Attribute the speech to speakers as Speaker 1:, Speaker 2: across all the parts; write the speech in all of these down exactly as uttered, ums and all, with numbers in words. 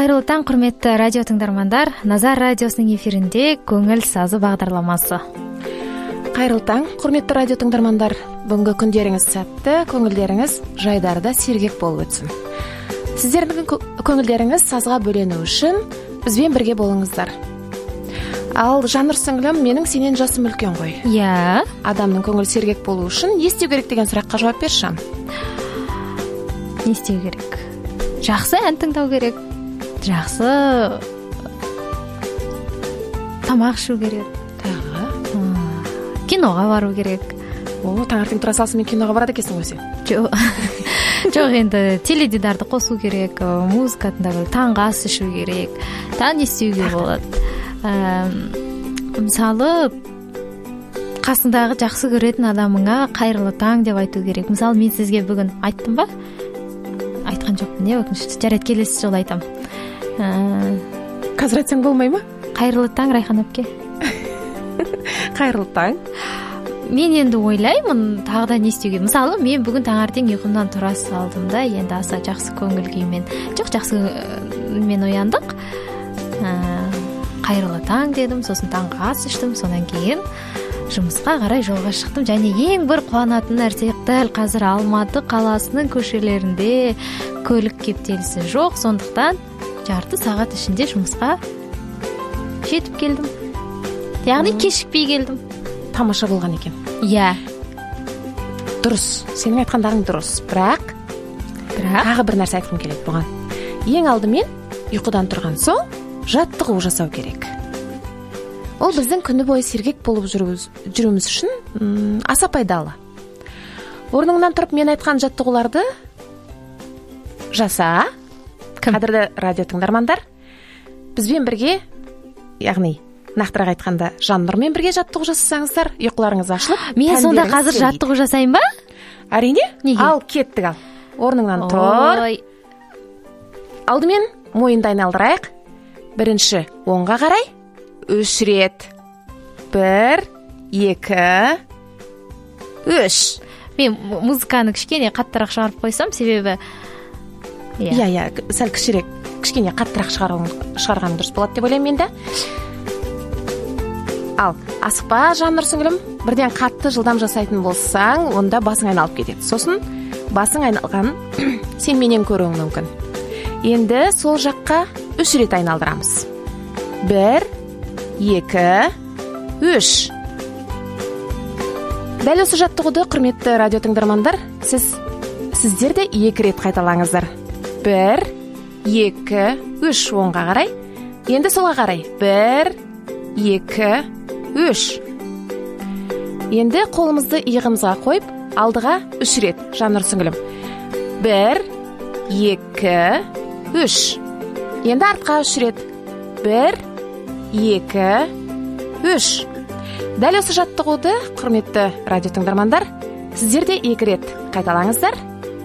Speaker 1: Кайрылуу таң, құрметті радио тыңдармандар. Назар радиосының эфирінде көңіл сазы бағдарламасы.
Speaker 2: Кайрылуу таң, құрметті радио тыңдармандар. Бүгінгі күндеріңіз сәтті, көңілдеріңіз жайдарда сергек болып өтсін. Сіздердің көңілдеріңіз сазға бөлену үшін бізбен бірге болыңыздар. Ал Жаннұр сіңлім, менің сенен жасым үлкен ғой.
Speaker 1: Иә.
Speaker 2: Адамның көңіл сергек болу үшін не істеу керек деген сұраққа жауап берші.
Speaker 1: Не істеу керек? Жақсы ән тыңдау керек. Жақсы тамақ ішу керек.
Speaker 2: Тағы?
Speaker 1: Киноға бару керек.
Speaker 2: О, таңертең тұра салысымен киноға барады екенсің ғой сен?
Speaker 1: Жоқ. Жоқ, енді теледидарды қосу керек, музыка тыңдау, таңғы ас ішу керек. Тағы не істеуге болады? Мысалы, қасындағы жақсы көретін адамыңа қайырлы таң деп айту керек. Мысалы, мен сізге бүгін айттым ба? Айтқан жоқпын, не өкінішті. Жарайды, келесі жолы айтам.
Speaker 2: Қазір айтсаң болмай ма?
Speaker 1: Қайырлы таң, Райхан әпке.
Speaker 2: Қайырлы таң.
Speaker 1: Мен енді ойлаймын, тағы да не істеуге. Мысалы, мен бүгін таңертең ұйқымнан тұра салдым да, енді аса жақсы көңіл күймен. Жоқ, жақсы мен ояндық. Қайырлы таң дедім, сосын таңғы ас іштім, содан кейін жұмысқа қарай жолға шықтым. Және ең бір қуанатын нәрсе, дәл қазір Алматы қаласының көшелерінде көлік кептелісі жоқ, сондықтан жарты сағат ішінде жұмысқа жетіп келдім. Яғни кешікпей келдім.
Speaker 2: Тамаша болған екен.
Speaker 1: Иә.
Speaker 2: Дұрыс, сенің айтқандарың дұрыс, бірақ
Speaker 1: бірақ
Speaker 2: тағы бір нәрсе айтқым келеді бұған. Ең алдымен ұйқыдан тұрған соң жаттығу жасау керек. Ол біздің күні бойы сергек болып жүруіміз үшін аса пайдалы. Орныңнан тұрып мен айтқан жаттығуларды жаса. Қадірлі радио тыңдармандар, бізбен бірге, яғни нақтырақ айтқанда Жаннұрмен бірге жаттығу жасасаңыздар, ұйқыларыңыз ашылып,
Speaker 1: мен сонда қазір жаттығу жасайын ба?
Speaker 2: Әрине.
Speaker 1: Неге?
Speaker 2: Ал, кеттік ал. Орныңнан тұр. Алдымен мойынды айналдырайық. Бірінші оңға қарай, үш рет. Бір, екі, үш.
Speaker 1: Мен музыканы кішкене қаттырақ шығарып қойсам, себебі
Speaker 2: Иә, иә, сәл кішірек, кішкене қаттырақ шығарған дұрыс болады деп ойлаймын мен де. Ал, асықпа, Жаннұр сіңлім, бірден қатты жылдам жасайтын болсаң, онда басың айналып кетеді. Сосын басың айналған сен менен көруің мүмкін. Енді сол жаққа үш рет айналдырамыз. Бір, екі, үш. Дәл осы жаттығуды, құрметті радио тыңдармандар, сіз сіздер де екі рет қайталаңыздар. Бір, екі, үш, оңға қарай. Енді солға қарай. Бір, екі, үш. Енді қолымызды иығымызға қойып, алдыға үш рет, Жаннұр сіңлім. Бір, екі, үш. Енді артқа үш рет. Бір, екі, үш. Дәл осы жаттығуды, құрметті радио тыңдармандар, сіздер де екі рет қайталаңыздар.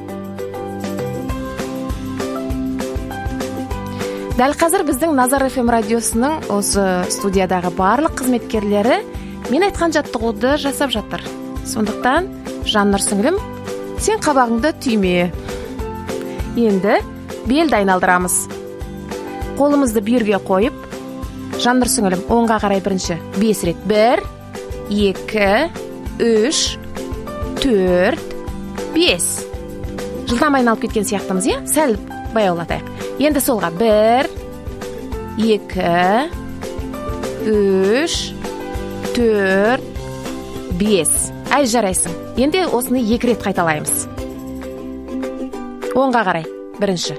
Speaker 2: Дәл қазір біздің Назар эф эм радиосының осы студиядағы барлық қызметкерлері мен айтқан жаттығуды жасап жатыр. Сондықтан, Жаннұр сіңлім, сен қабағыңды түйме. Енді белді айналдырамыз. Қолымызды бүйірге қойып, Жаннұр сіңлім, оңға қарай бірінші бес рет. Бір, екі, үш, төрт, бес. Жылдам айналып кеткен сияқтымыз, е? Сәл баяулатайық. Енді солға бір, екі, үш, төрт, бес. Әй, жарайсың. Енді осыны екі рет қайталаймыз. Оңға қарай. Бірінші.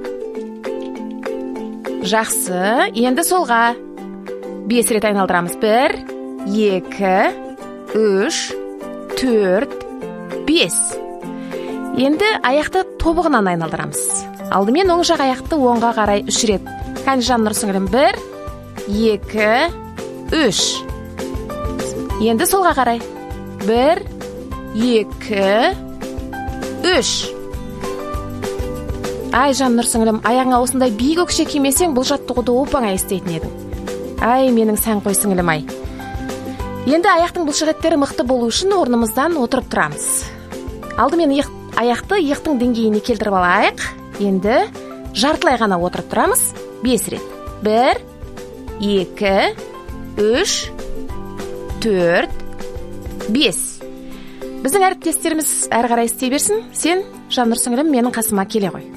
Speaker 2: Жақсы. Енді солға бес рет айналдырамыз. Бір, екі, үш, төрт, бес. Енді аяқты тобығынан айналдырамыз. Алдымен оң жақ аяқты оңға қарай үш рет. Кәне, Жаннұр сіңлім, бір, екі, үш. Енді солға қарай. Бір, екі, үш. Ай, Жаннұр сіңлім, аяғыңа осындай биік өкше кимесең, бұл жаттығуды оп-оңай істейтін едің. Ай, менің сән қой сіңлім, ай. Енді аяқтың бұлшықеттері мықты болу үшін орнымыздан отырып тұрамыз. Алдымен аяқты иықтың деңгейіне келтіріп алайық. Енді жартылай ғана отырып тұрамыз. бес рет. Бір, екі, үш, төрт, бес. Біздің әріптестеріміз әрі қарай істей берсін. Сен, Жаннұр сіңілім, менің қасыма келе ғой.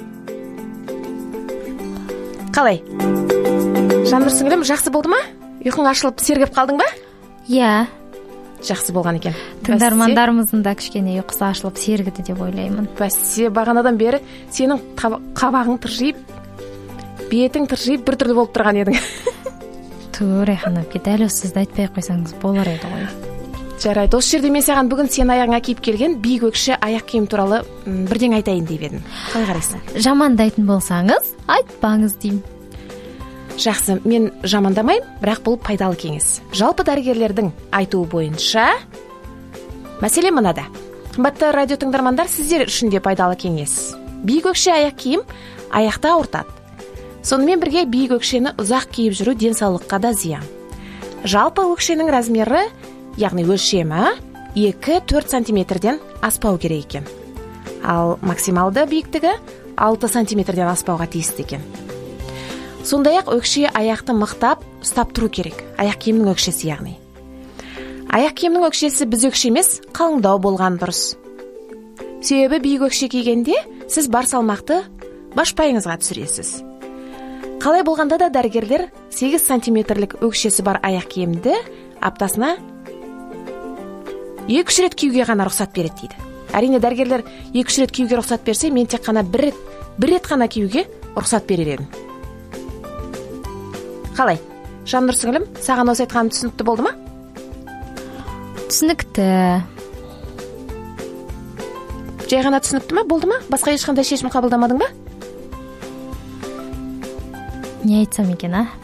Speaker 2: Қалай? Жаннұр сіңілім, жақсы болды ма? Ұйқың ашылып сергіп қалдың ба?
Speaker 1: Иә.
Speaker 2: Жақсы болған екен.
Speaker 1: Тыңдармандарымыздың да кішкене ұйқысы ашылып сергіді деп ойлаймын.
Speaker 2: Бәсе, бағанадан бері сенің қабағың тыржиып, бетің тыржиып біртүрлі болып тұрған едің.
Speaker 1: Ту, Райхан әпке, дәл осы сізді айтпай қойсаңыз болар еді ғой.
Speaker 2: Жарайды, осы жерде мен саған бүгін сен аяғыңа киіп келген биік өкше аяқ киім туралы бірден айтайын деп едім. Қалай қарайсың?
Speaker 1: Жамандайтын болсаңыз, айтпаңыз деймін.
Speaker 2: Жақсы, мен жамандамайын, бірақ бұл пайдалы кеңес. Жалпы дәрігерлердің айтуы бойынша мәселе мынада. Қымбатты радио тыңдармандар, сіздер үшін де пайдалы кеңес. Биік өкше аяқ киім аяқты ауыртады. Сонымен бірге биік өкшені ұзақ киіп жүру денсаулыққа да зиян. Жалпы өкшенің размері, яғни өлшемі екі-төрт сантиметрден аспау керек екен. Ал максималды биіктігі алты сантиметрден аспауға тиісті екен. Сондай-ақ өкше аяқты мықтап ұстап тұру керек. Аяқ киімнің өкшесі яғни. Аяқ киімнің өкшесі біз өкше емес, қалыңдау болған дұрыс. Себебі биік өкше кигенде сіз бар салмақты башпайыңызға түсіресіз. Қалай болғанда да дәрігерлер сегіз сантиметрлік өкшесі бар аяқ киімді аптасына екі-үш рет киюге ғана рұқсат береді дейді. Әрине дәрігерлер екі-үш рет киюге рұқсат берсе, мен тек қана бір рет, бір рет қана киюге рұқсат берер едім. Қалай? Жаннұр сіңілім, саған осы айтқаным түсінікті болды ма?
Speaker 1: Түсінікті.
Speaker 2: Жай ғана түсінікті ме? Болды ма? Басқа ешқандай шешім қабылдамадың ба?
Speaker 1: Не айтсам екен, а?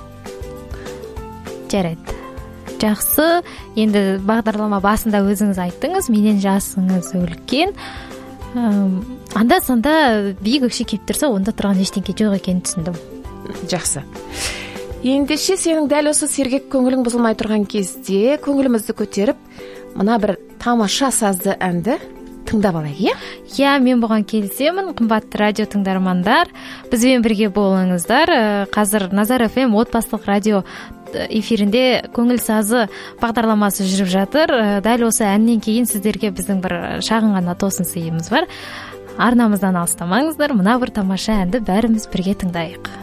Speaker 1: Жарайды. Жақсы. Енді бағдарлама басында өзіңіз айттыңыз, менен жасыңыз үлкен. Анда-санда биік өкше киіп тұрса, онда тұрған ештеңке жоқ екенін түсіндім.
Speaker 2: Жақсы. Ендеше сенің дәл осы сергек көңілің бұзылмай тұрған кезде көңілімізді көтеріп, мына бір тамаша сазды әнді тыңдап алайық, иә?
Speaker 1: Иә, мен бұған келісемін. Қымбатты радио тыңдармандар, бізбен бірге болыңыздар. Қазір Назар эф эм отбасылық радио эфирінде көңіл сазы бағдарламасы жүріп жатыр. Дәл осы әннен кейін сіздерге біздің бір шағын ғана тосын сыйымыз бар. Арнамыздан алыстамаңыздар. Мына бір тамаша әнді бәріміз бірге тыңдайық.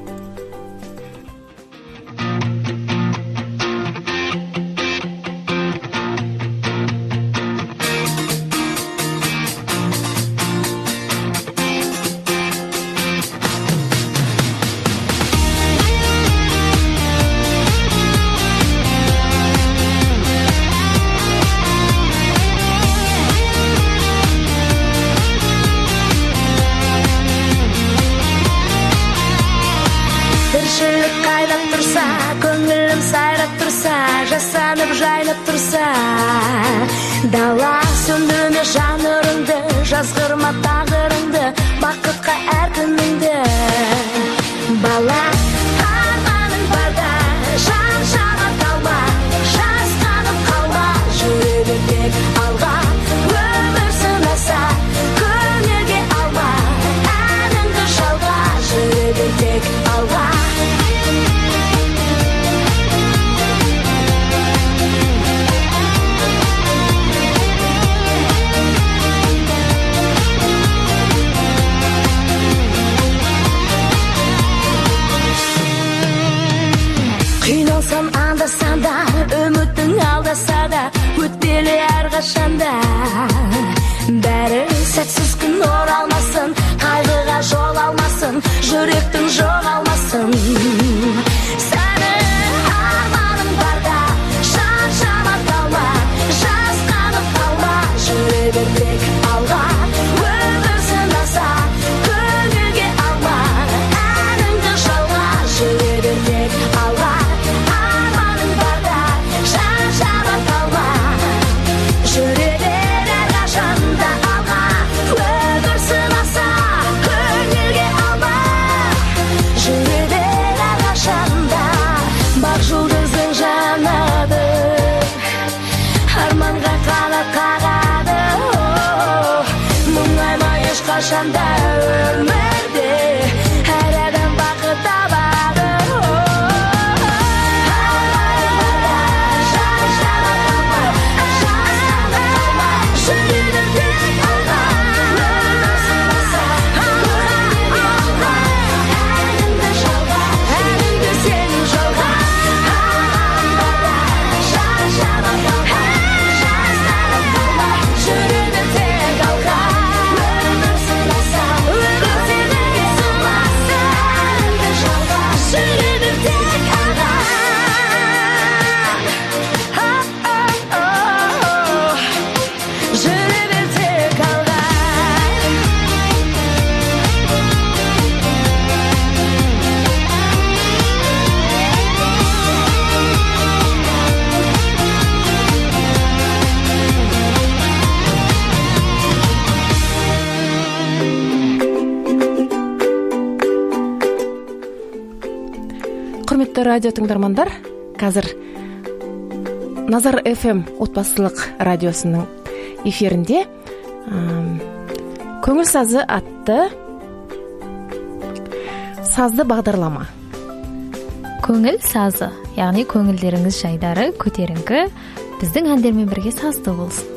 Speaker 3: Жайнап тұрса, дала сөндірме жанырыңды, жазғырма тағдырыңды, бақытқа әркіміңді. Бала, арманың барда, жан жана талма, жасқанып қалма, жүре тек алға. Өмір сынаса, көңілге алма, әніңді жалға, жүре тек алға. Қиналсам анда-санда, үмітің алдаса да, өтпелі әрқашанда. Бәрі сәтсіз күн оралмасын, қайғыға жол алмасын, жүректің жоғалмасын. Сәні арманың барда, жан жаман қалма, жасқанып қалма, жүре бер тек алға. Өмір сынаса, көңілге алма, әніңді жалға, жүре бер тек алға. Қашанда өмірде әр адам бақыт табады. жүре бер тек алға.
Speaker 2: Құрметті радио тыңдармандар, қазір Назар эф эм отбасылық радиосының эфирінде көңіл сазы атты сазды бағдарлама.
Speaker 1: Көңіл сазы, яғни көңілдеріңіз жайдары, көтеріңкі, біздің әндермен бірге сазды болсын.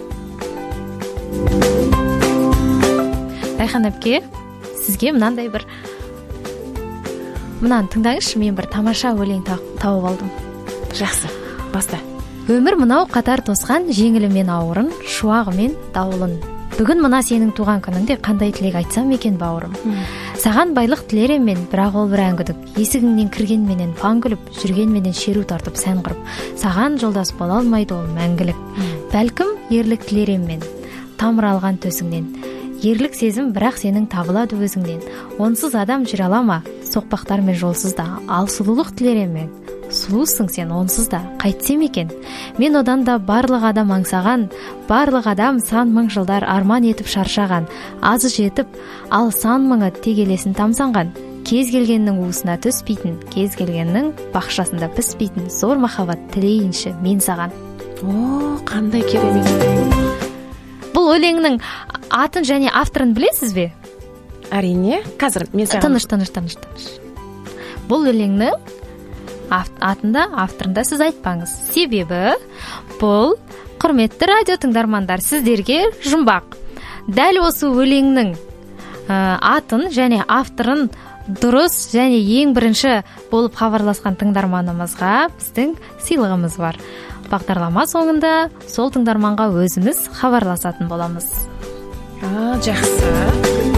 Speaker 1: Райхан әпке, сізге мынандай бір Мұнан тыңдаңызшы, мен бір тамаша өлең тауып алдым.
Speaker 2: Жақсы, баста.
Speaker 1: Өмір мынау қатар тосқан, жеңілімен ауырын, шуағымен дауылын. Бүгін мына сенің туған күніңде қандай тілек айтсам екен бауырым. Саған байлық тілерем мен, бірақ ол бір әңгүдік. Есігіңнен кіргенменен паң күліп, жүргенменен шеру тартып сән құрып. Саған жолдас бола алмайды ол мәңгілік. Бәлкім ерлік тілерем мен, тамыр алған төсіңнен. Ерлік сезім бірақ сенің табылады өзіңнен. Онсыз адам жүре ала ма? Соқпақтармен жолсыз да, ал сұлулық тілерем мен. Сұлусың сен онсыз да, қайтсем екен. Мен одан да барлық адам аңсаған, барлық адам сан мың жылдар арман етіп шаршаған. Азы жетіп, ал сан мыңы тегелесін тамсанған. Кез келгеннің уысына түспейтін, кез келгеннің бақшасында піспейтін зор махаббат тілейінші мен саған.
Speaker 2: О, қандай керемет.
Speaker 1: Бұл өлеңнің атын және авторын білесіз бе?
Speaker 2: Әрине, қазір мен саған...
Speaker 1: Тыныш, тыныш, тыныш, тыныш. Бұл өлеңнің атында, авторында сіз айтпаңыз. Себебі бұл, құрметті радио тыңдармандар, сіздерге жұмбақ. Дәл осы өлеңнің атын және авторын дұрыс және ең бірінші болып хабарласқан тыңдарманымызға біздің сыйлығымыз бар. Бағдарлама соңында сол тыңдарманға өзіміз хабарласатын боламыз.
Speaker 2: А, жақсы.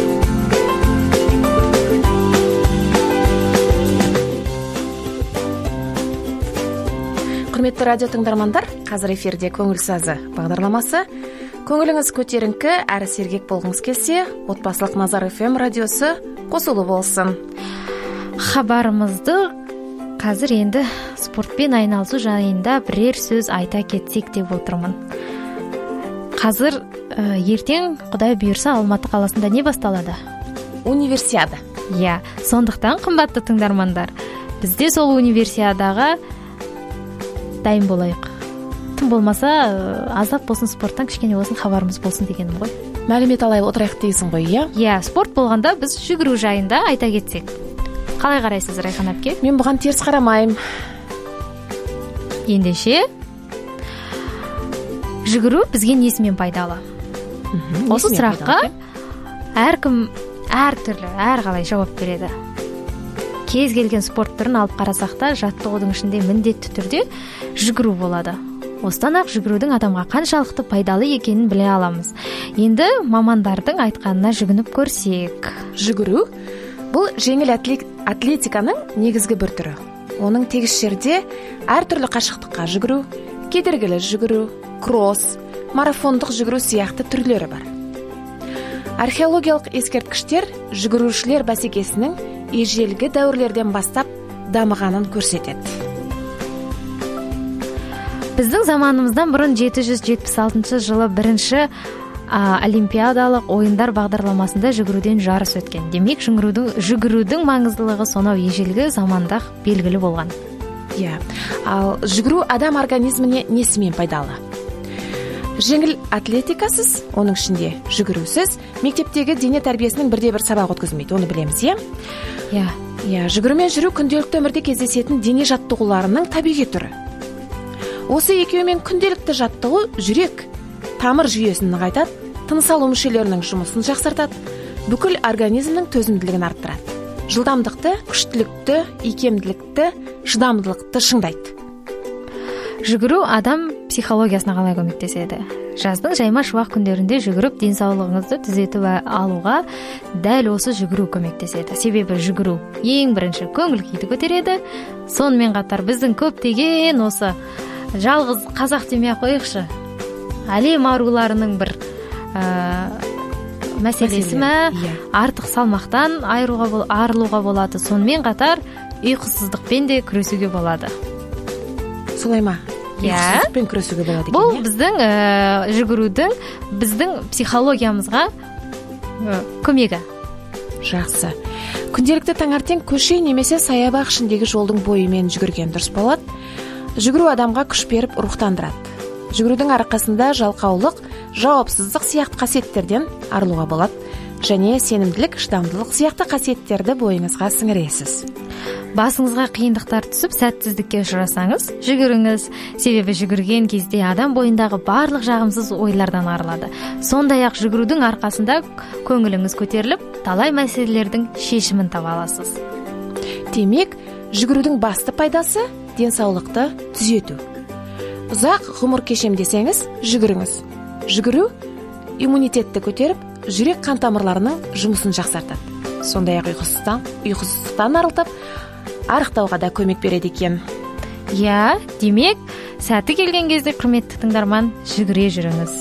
Speaker 2: Құрметті радио тыңдармандар, қазір эфирде көңіл сазы бағдарламасы. Көңіліңіз көтеріңкі, әрі сергек болғыңыз келсе, отбасылық Назар эф эм радиосы қосулы болсын.
Speaker 1: Хабарымызды қазір енді спортпен айналысу жайында бірер сөз айта кетсек деп отырмын. Қазір ә, ертең Құдай бұйырса Алматы қаласында не басталады?
Speaker 2: Универсиада.
Speaker 1: Иә, сондықтан қымбатты тыңдармандар, бізде сол универсиадаға дайын болайық. Тым болмаса, аздап болсын спорттан кішкене болсын хабарымыз болсын дегенім ғой.
Speaker 2: Мәлімет алай отырайық дейсің ғой, иә?
Speaker 1: Иә, спорт болғанда біз жүгіру жайында айта кетсек. Қалай қарайсыз, Райхан әпке?
Speaker 2: Мен бұған теріс қарамаймын.
Speaker 1: Ендеше, жүгіру бізге несімен пайдалы? Осы сұраққа әркім әртүрлі, әр қалай жауап береді. Кез келген спорт түрін алып қарасақ та, жаттығудың ішінде міндетті түрде жүгіру болады. Осыдан ақ жүгірудің адамға қаншалықты пайдалы екенін біле аламыз. Енді мамандардың айтқанына жүгініп көрсек.
Speaker 2: Жүгіру бұл жеңіл атлетиканың негізгі бір түрі. Оның тегіс жерде әртүрлі қашықтыққа жүгіру, кедергілі жүгіру, кросс, марафондық жүгіру сияқты түрлері бар. Археологиялық ескерткіштер жүгірушілер бәсекесінің ежелгі дәуірлерден бастап дамығанын көрсетеді.
Speaker 1: Біздің заманымыздан бұрын жеті жүз жетпіс алтыншы жылы бірінші а, олимпиадалық ойындар бағдарламасында жүгіруден жарыс өткен. Демек, жүгірудің, жүгірудің маңыздылығы сонау ежелгі заманда белгілі болған.
Speaker 2: Иә, ал жүгіру адам организміне несімен пайдалы? Жеңіл атлетикасыз, оның ішінде жүгірусіз, мектептегі дене тәрбиесінің бірде бір сабақ өткізмейді, оны білеміз, иә?
Speaker 1: Иә.
Speaker 2: Иә, жүгірумен жүру күнделікті өмірде кездесетін дене жаттығуларының табиғи түрі. Осы екеуімен күнделікті жаттығу жүрек, тамыр жүйесін нығайтады, тыныс алу мүшелерінің жұмысын жақсартады, бүкіл организмнің төзімділігін арттырады. Жылдамдықты, күштілікті, икемділікті, шыдамдылықты шыңдайды.
Speaker 1: Жүгіру адам психологиясына қалай көмектеседі? Жаздың жайма шуақ күндерінде жүгіріп денсаулығыңызды түзетіп алуға дәл осы жүгіру көмектеседі. Себебі жүгіру ең бірінші көңіл күйді көтереді. Сонымен қатар біздің көптеген осы жалғыз қазақ демей ақ қойықшы. әлем аруларының бір мәселесі ме, артық салмақтан айыруға арылуға болады. Сонымен қатар ұйқысыздықпен де күресуге болады.
Speaker 2: Солай ма? Ұйқысыздықпен күресуге болады екен.
Speaker 1: Бұл біздің жүгірудің біздің психологиямызға көмегі.
Speaker 2: Жақсы. Күнделікті таңертең көше немесе саябақ ішіндегі жолдың бойымен жүгірген дұрыс болады. Жүгіру адамға күш беріп рухтандырады. Жүгірудің арқасында жалқаулық, жауапсыздық сияқты қасиеттерден арылуға болады, және сенімділік, шыдамдылық сияқты қасиеттерді бойыңызға сіңіресіз.
Speaker 1: Басыңызға қиындықтар түсіп, сәтсіздікке ұшырасаңыз, жүгіріңіз. Себебі жүгірген кезде адам бойындағы барлық жағымсыз ойлардан арылады. Сондай-ақ жүгірудің арқасында көңіліңіз көтеріліп, талай мәселелердің шешімін таба аласыз.
Speaker 2: Демек, жүгірудің басты пайдасы денсаулықты түзету. Ұзақ ғұмыр кешем десеңіз, жүгіріңіз. Жүгіру иммунитетті көтеріп, жүрек қан тамырларының жұмысын жақсартады. Сондай-ақ ұйқысыздықтан, ұйқысыздықтан арылтып, арықтауға да көмек береді екен.
Speaker 1: Иә, демек, сәті келген кезде құрметті тыңдарман, жүгіре жүріңіз.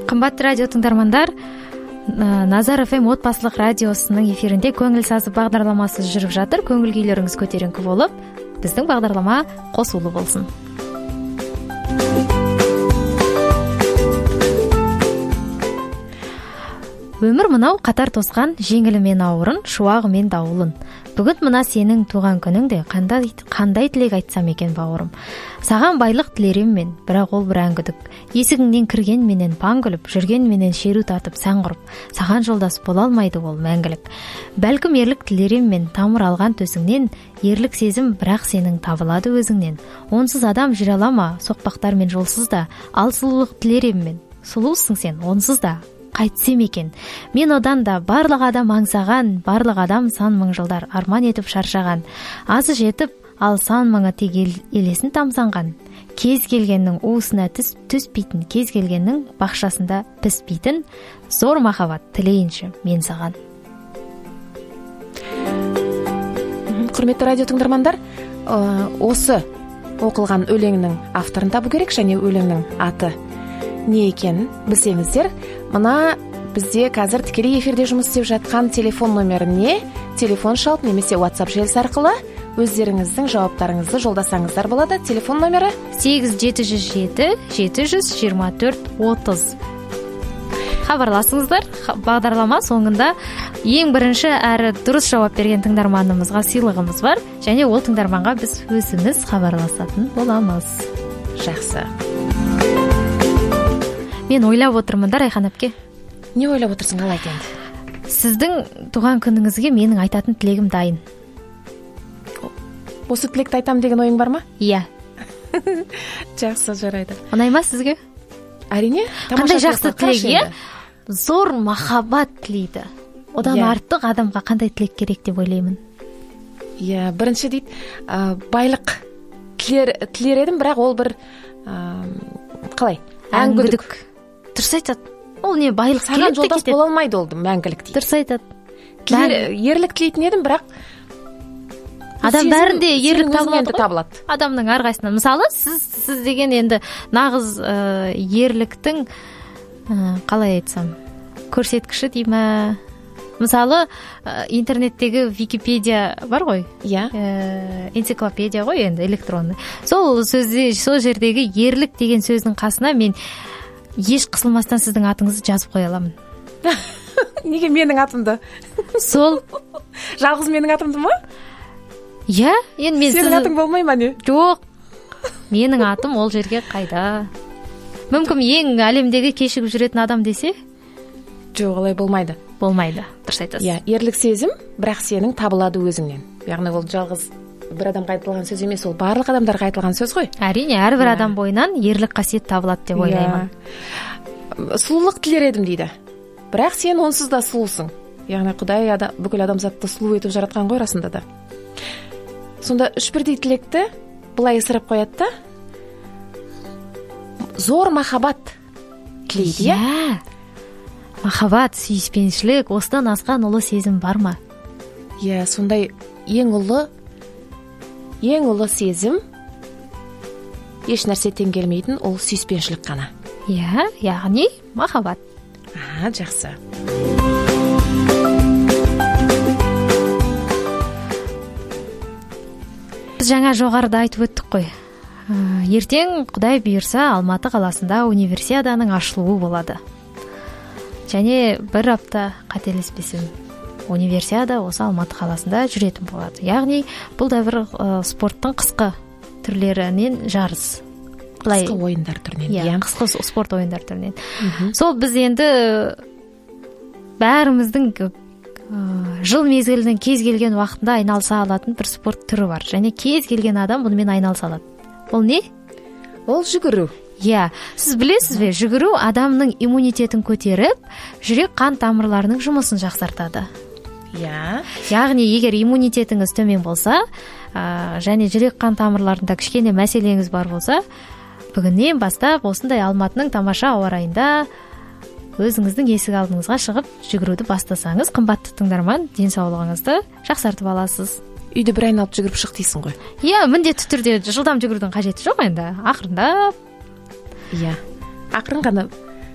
Speaker 1: Кымбаттуу радио тыңдармандар, Назар эф эм отбасылык радиосунун эфиринде көңүл сазы багдарламасы жүрүп жатыр. Көңүл күйлөрүңүз көтөрүңкү болуп, биздин багдарлама косулуу болсун. Өмүр мынау катар тоскан, жеңили мен ауырын, шуагы мен дауылын. Бүгүн мына сенин тууган күнүңдө кандай кандай тилек айтсам экен бауырым. Саган байлык тилерим мен, бирок ол бир аңгыдык. Эсигиңден кирген менен паң күлүп, жүрген менен шерүү тартып саң куруп, саган жолдас боло алмайды ол мәңгилик. Бәлким эрлик тилерим мен тамыр алган төсүңнен, эрлик сезим бирок сенин табылады өзүңнен. Онсуз адам жүрө алама, сокпактар мен жолсуз да, ал сулуулук тилерим мен. Сулуусуң сен, онсуз да. Кайтсем экен, мен одан да барлык адам аңсаган, барлык адам сан миң жылдар арман этип шаршаган. Азы жетип, ал сан мыңа тек элесин тамсанган. Кез келгендин уусуна түспейтин, кез келгендин бакчасында писпейтин зор махабат тилейинчи мен саган.
Speaker 2: Курметтүү радио тыңдармандар, осы окулган өлеңдин авторун табуу керек және өлеңнин аты не экенин билсеңиздер, мына бизде қазір тікелей эфирде жұмыс істеп жатқан телефон номеріне телефон шалып немесе WhatsApp желісі арқылы өздеріңіздің жауаптарыңызды жолдасаңыздар болады. Телефон номері
Speaker 1: сегиз жети жүз жети жети жүз жыйырма төрт отуз. Хабарласыңыздар. Бағдарлама соңында ең бірінші әрі дұрыс жауап берген тыңдарманымызға сыйлығымыз бар, және ол тыңдарманға біз өзіміз хабарласатын боламыз.
Speaker 2: Жақсы.
Speaker 1: Мен ойлап отырмын да, Райхан әпке.
Speaker 2: Не ойлап отырсың, қалай енді?
Speaker 1: Сіздің туған күніңізге менің айтатын тілегім дайын.
Speaker 2: Осы тілекті айтам деген ойың бар ма?
Speaker 1: Иә.
Speaker 2: Жақсы, жарайды.
Speaker 1: Ұнай ма сізге?
Speaker 2: Әрине.
Speaker 1: Қандай жақсы тілек, иә? Зор махаббат тілейді. Одан артық адамға қандай тілек керек деп ойлаймын.
Speaker 2: Иә, бірінші дейді, байлық тілер едім, бірақ ол бір қалай?
Speaker 1: Әңгүдік. Дұрыс айтады. Ол не байлық
Speaker 2: келіп те кетеді. Саған жолдас бола алмайды ол мәңгілік дейді.
Speaker 1: Дұрыс айтады.
Speaker 2: Ерлік тілейтін едім, бірақ
Speaker 1: адам бәрінде ерлік
Speaker 2: табылады.
Speaker 1: Адамның әрқайсынан. Мысалы, сіз сіз деген енді нағыз ерліктің қалай айтсам, көрсеткіші дей ме? Мысалы, интернеттегі Википедия бар ғой?
Speaker 2: Иә.
Speaker 1: Энциклопедия ғой енді, электронды. Сол сөзде, сол жердегі ерлік деген сөздің қасына мен еш қысылмастан сіздің атыңызды жазып қоя аламын.
Speaker 2: Неге менің атымды?
Speaker 1: Сол.
Speaker 2: Жалғыз менің атымды ма?
Speaker 1: Иә, енді мен
Speaker 2: сіздің атың болмай ма не?
Speaker 1: Жоқ. Менің атым ол жерге қайда? Мүмкін ең әлемдегі кешігіп жүретін адам десе?
Speaker 2: Жоқ, олай болмайды.
Speaker 1: Болмайды. Дұрыс айтасыз.
Speaker 2: Иә, ерлік сезім, бірақ сенің табылады өзіңнен. Яғни ол жалғыз бір адамға айтылған сөз емес, ол барлық адамдарға айтылған сөз ғой.
Speaker 1: Әрине, әрбір адам бойынан ерлік қасиет табылады деп ойлаймын.
Speaker 2: Сұлулық тілер едім дейді. Бірақ сен онсыз да сұлусың. Яғни Құдай бүкіл адамзатты сұлу етіп жаратқан ғой расында да. Сонда үш бірдей тілекті былай ысырып қояды да. Зор махаббат тілейді,
Speaker 1: иә? Махаббат, сүйіспеншілік, осыдан асқан ұлы сезім бар ма?
Speaker 2: Иә, сондай ең ұлы ең ұлы сезім еш нәрседен келмейтін ол сүйіспеншілік қана.
Speaker 1: Иә, яғни махаббат.
Speaker 2: А, жақсы.
Speaker 1: Біз жаңа жоғарыда айтып өттік қой. Ертең Құдай бұйырса Алматы қаласында универсиаданың ашылуы болады. Және бір апта қателеспесем, универсиада осы Алматы қаласында жүретін болады. Яғни бұл да бір спорттың қысқы түрлерінен жарыс.
Speaker 2: Қысқы ойындар түрінен.
Speaker 1: Иә, қысқы спорт ойындар түрінен. Сол біз енді бәріміздің жыл мезгілінің кез келген уақытында айналыса алатын бір спорт түрі бар. Және кез келген адам бұнымен айналыса алады. Ол не?
Speaker 2: Ол жүгіру.
Speaker 1: Иә, сіз білесіз бе, жүгіру адамның иммунитетін көтеріп, жүрек қан тамырларының жұмысын жақсартады.
Speaker 2: Иә.
Speaker 1: Яғни, егер иммунитетіңіз төмен болса, және жүрек қан тамырларында кішкене мәселеңіз бар болса, бүгіннен бастап осындай Алматының тамаша ауа райында өзіңіздің есік алдыңызға шығып жүгіруді бастасаңыз, қымбатты тыңдарман, денсаулығыңызды жақсартып аласыз.
Speaker 2: Үйді бір айналып жүгіріп шық дейсің ғой.
Speaker 1: Иә, міндетті түрде жылдам жүгірудің қажеті жоқ енді, ақырындап.
Speaker 2: Иә, ақырын ғана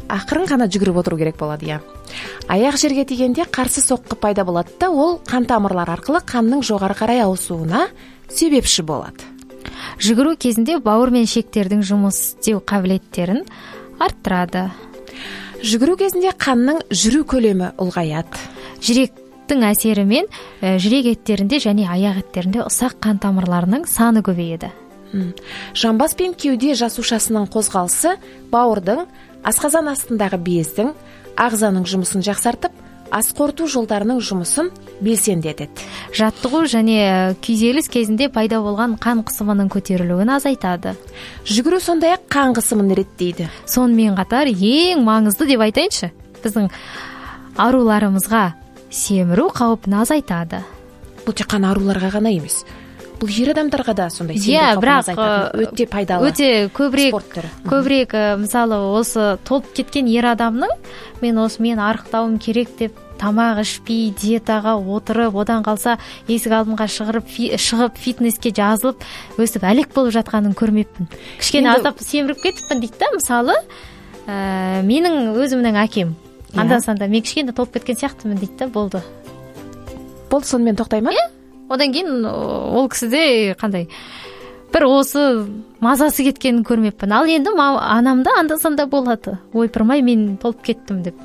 Speaker 2: ақырын ғана жүгіріп отыру керек болады. Иә, аяқ жерге тигенде қарсы соққы пайда болады да, ол қан тамырлар арқылы қанның жоғары қарай ауысуына себепші болады.
Speaker 1: Жүгіру кезінде бауыр мен ішектердің жұмыс істеу қабілеттерін арттырады.
Speaker 2: Жүгіру кезінде қанның жүру көлемі ұлғаяды.
Speaker 1: Жүректің әсерімен жүрек еттерінде және аяқ еттерінде ұсақ қан тамырларының саны көбейеді.
Speaker 2: Жамбас пен кеуде жасушасының қозғалысы бауырдың, асқазан астындағы бездің, ағзаның жұмысын жақсартып, ас қорыту жолдарының жұмысын белсендетеді.
Speaker 1: Жаттығу және күйзеліс кезінде пайда болған қан қысымының көтерілуін азайтады.
Speaker 2: Жүгіру сондай-ақ қан қысымын реттейді.
Speaker 1: Сонымен қатар ең маңызды деп айтайыншы, біздің аруларымызға семіру қаупін азайтады.
Speaker 2: Бұл тек қана аруларға ғана емес, бұл ер адамдарға да сондай
Speaker 1: семіру қаупін
Speaker 2: азайтатын өте пайдалы.
Speaker 1: Өте көбірек, көбірек мысалы осы толып кеткен ер адамның, мен осымен арықтауым керек деп тамақ ішпей диетаға отырып, одан қалса есік алдымға шығып, шығып фитнеске жазылып, өстіп әлек болып жатқанын көрмеппін. Кішкене аздап семіріп кетіппін дейді да, мысалы, ә, менің өзімнің әкем. Анда-санда мен кішкене толып кеткен сияқтымын дейді да, болды.
Speaker 2: Болды, сонымен тоқтай ма?
Speaker 1: Одан кейін ол кісіде қандай бір осы мазасы кеткенін көрмеппін. Ал енді анамда анда-санда болады. Ойпырмай мен толып кеттім деп.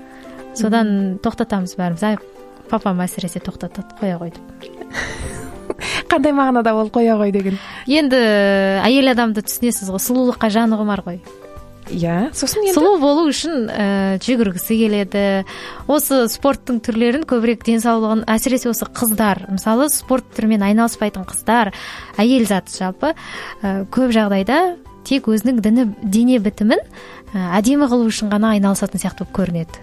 Speaker 1: Содан тоқтатамыз бәріміз. Ай, папам әсіресе тоқтатады, қоя қой деп.
Speaker 2: Қандай мағынада ол қоя қой деген?
Speaker 1: Енді әйел адамды түсінесіз ғой, сұлулыққа жаны құмар ғой.
Speaker 2: Иә, сосын енді
Speaker 1: сұлу болу үшін ә, жүгіргісі келеді. Осы спорттың түрлерін көбірек денсаулығын, әсіресе осы қыздар, мысалы спорт түрімен айналыспайтын қыздар, әйел заты жалпы ә, көп жағдайда тек өзінің діні, дене бітімін ә, әдемі қылу үшін ғана айналысатын сияқты болып көрінеді.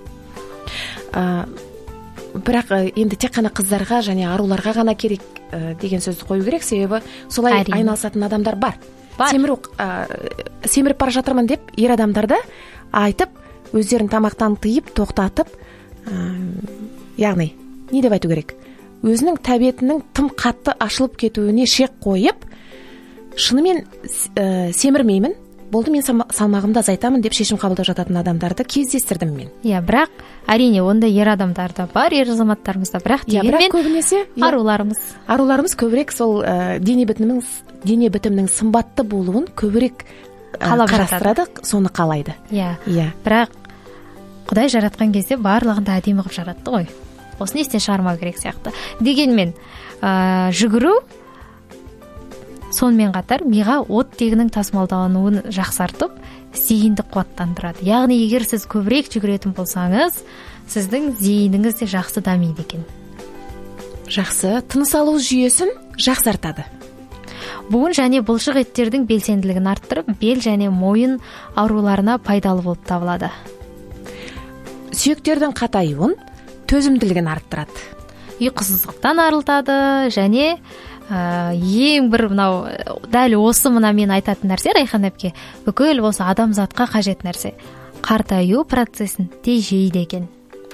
Speaker 2: ә, Бірақ енді тек қана қыздарға және аруларға ғана керек ә, деген сөзді қою керек, себебі солай
Speaker 1: Әрине.
Speaker 2: айналысатын адамдар бар.
Speaker 1: Бар.
Speaker 2: Семіру, ә, семіріп бара жатырмын деп ер адамдарды айтып, өздерін тамақтан тыйып, тоқтатып, ә, яғни не деп айту керек? Өзінің тәбетінің тым қатты ашылып кетуіне шек қойып, шынымен ә, семірмеймін, болды, мен салмағымды азайтамын деп шешім қабылдап жататын адамдарды кездестірдім мен.
Speaker 1: Иә, бірақ әрине онда ер адамдар да бар, ер азаматтарымыз да, бірақ дегенмен
Speaker 2: көбінесе
Speaker 1: аруларымыз.
Speaker 2: Аруларымыз көбірек сол ә, дене бітімінің дене бітімінің сымбатты болуын көбірек ә, қарастырады, соны қалайды.
Speaker 1: Иә.
Speaker 2: Иә.
Speaker 1: Бірақ Құдай жаратқан кезде барлығын да әдемі қылып жаратты ғой. Осыны естен шығармау керек сияқты. Дегенмен ә, жүгіру сонымен қатар миға оттегінің тасымалдануын жақсартып, зейінді қуаттандырады. Яғни егер сіз көбірек жүгіретін болсаңыз, сіздің зейініңіз де жақсы дамиды екен.
Speaker 2: Жақсы, тыныс алу жүйесін жақсартады.
Speaker 1: Буын және бұлшық еттердің белсенділігін арттырып, бел және мойын ауруларына пайдалы болып табылады.
Speaker 2: Сүйектердің қатаюын, төзімділігін арттырады.
Speaker 1: Ұйқысыздықтан арылтады және ә, ең бір мынау дәл осы мына мен айтатын нәрсе, Райхан әпке, бүкіл осы адамзатқа қажет нәрсе. Қартаю процесін тежейді екен.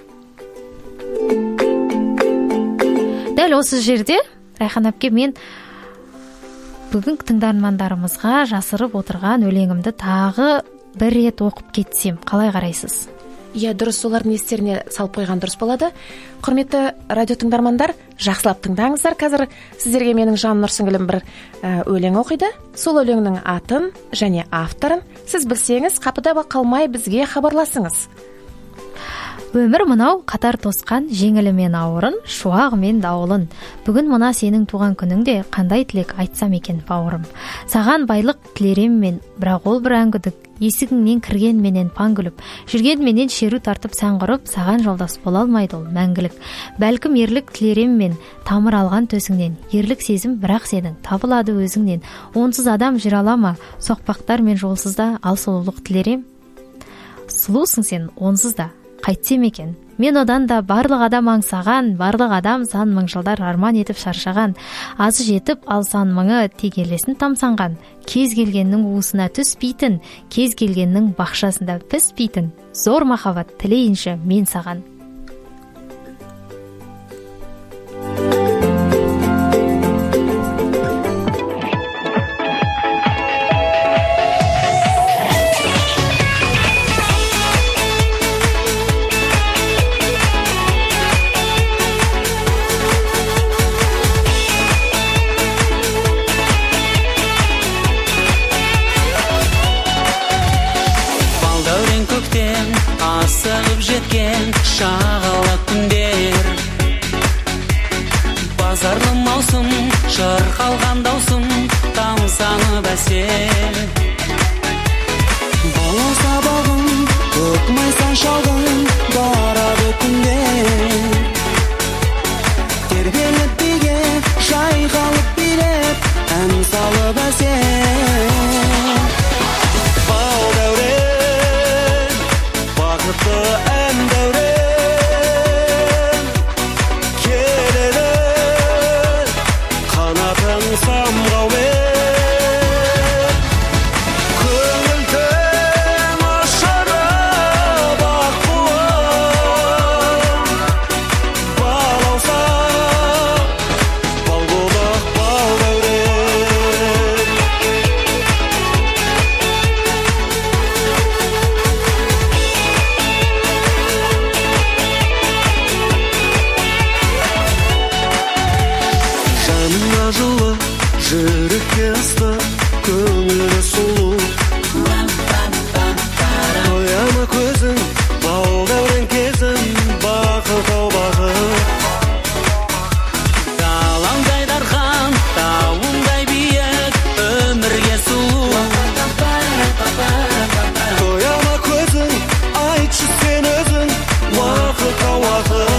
Speaker 1: Дәл осы жерде Райхан әпке, мен бүгін тыңдармандарымызға жасырып отырған өлеңімді тағы бір рет оқып кетсем, қалай қарайсыз?
Speaker 2: Иә, дұрыс, солардың естеріне салып қойған дұрыс болады. Құрметті радио тыңдармандар, жақсылап тыңдаңыздар. Қазір сіздерге менің Жан Нұрсіңгілім бір ә, өлең оқиды. Сол өлеңнің атын және авторын сіз білсеңіз, қапыда қалмай бізге хабарласыңыз.
Speaker 1: Өмір мынау қатар тосқан жеңілімен ауырын, шуағымен дауылын. Бүгін мына сенің туған күніңде қандай тілек айтсам екен бауырым. Саған байлық тілерем мен, бірақ ол бір әңгүдік. Есігіңнен кірген менен паң күліп, жүрген менен шеру тартып сән құрып, саған жолдас бола алмайды ол мәңгілік. Бәлкім ерлік тілерем мен, тамыр алған төсіңнен, ерлік сезім бірақ сенің табылады өзіңнен. Онсыз адам жүре ала ма, соқпақтар мен жолсызда, ал сұлулық тілерем. Сұлусың сен онсыз да, қайтсем екен. Мен одан да барлық адам аңсаған, барлық адам сан мың жылдар арман етіп шаршаған. Азы жетіп, ал сан мыңы тегелесін тамсанған. Кез келгеннің уысына түспейтін, кез келгеннің бақшасында піспейтін. Зор махаббат тілейінші мен саған.
Speaker 4: жүректен асығып жеткен шағала күндер. Базарлы маусым, шырқалған даусым, тамсанып әсем. Балауса бағым, көкмайсан шалғын, барады күндер. Тербеліп биге, жайғалып билеп, ән салып әсем. Бал дәурен, бақытты ән дәурен, келеді қанатын самғаумен. Көңілдің ашырып ақ буын, балауса бал болып бал дәурен. Жаныңа жылы, жүрекке ыстық, көңілі сұлу. Тояма көзің, бал дәурен кезің, бақыт ау бақыт. Далаңдай дархан, тауыңдай биік, өмірге сұлу. Тояма көзің, айтшы сен өзің, уақыт ау уақыт.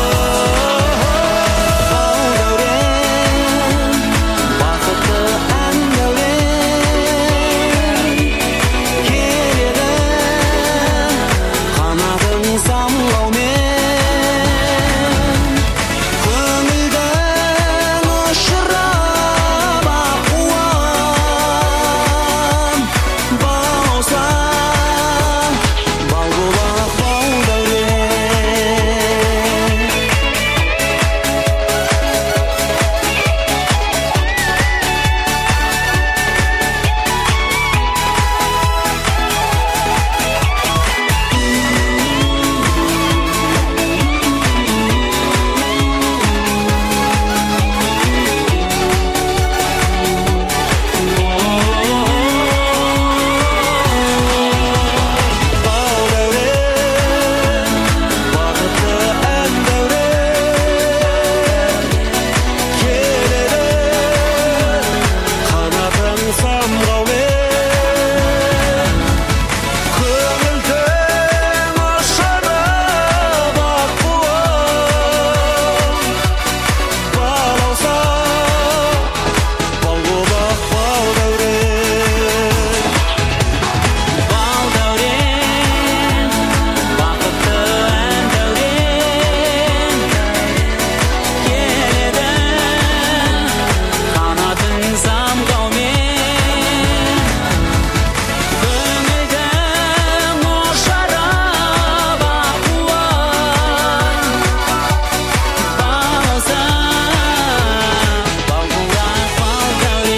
Speaker 4: Бал дәурен, бақытты ән дәурен, келеді қанатын самғаумен. Көңілдің ұшырап ақ қуан, балауса бал болып бал дәурен. Бал дәурен, бақытты ән дәурен, келеді қанатын самғаумен. Көңілдің ұшырып ақ буын, балауса бал болып бал дәурен. Бал дәурен, бақытты ән дәурен, келеді қанатын самғаумен. Көңілдің ұшырып ақ қуан, балауса бал болып бал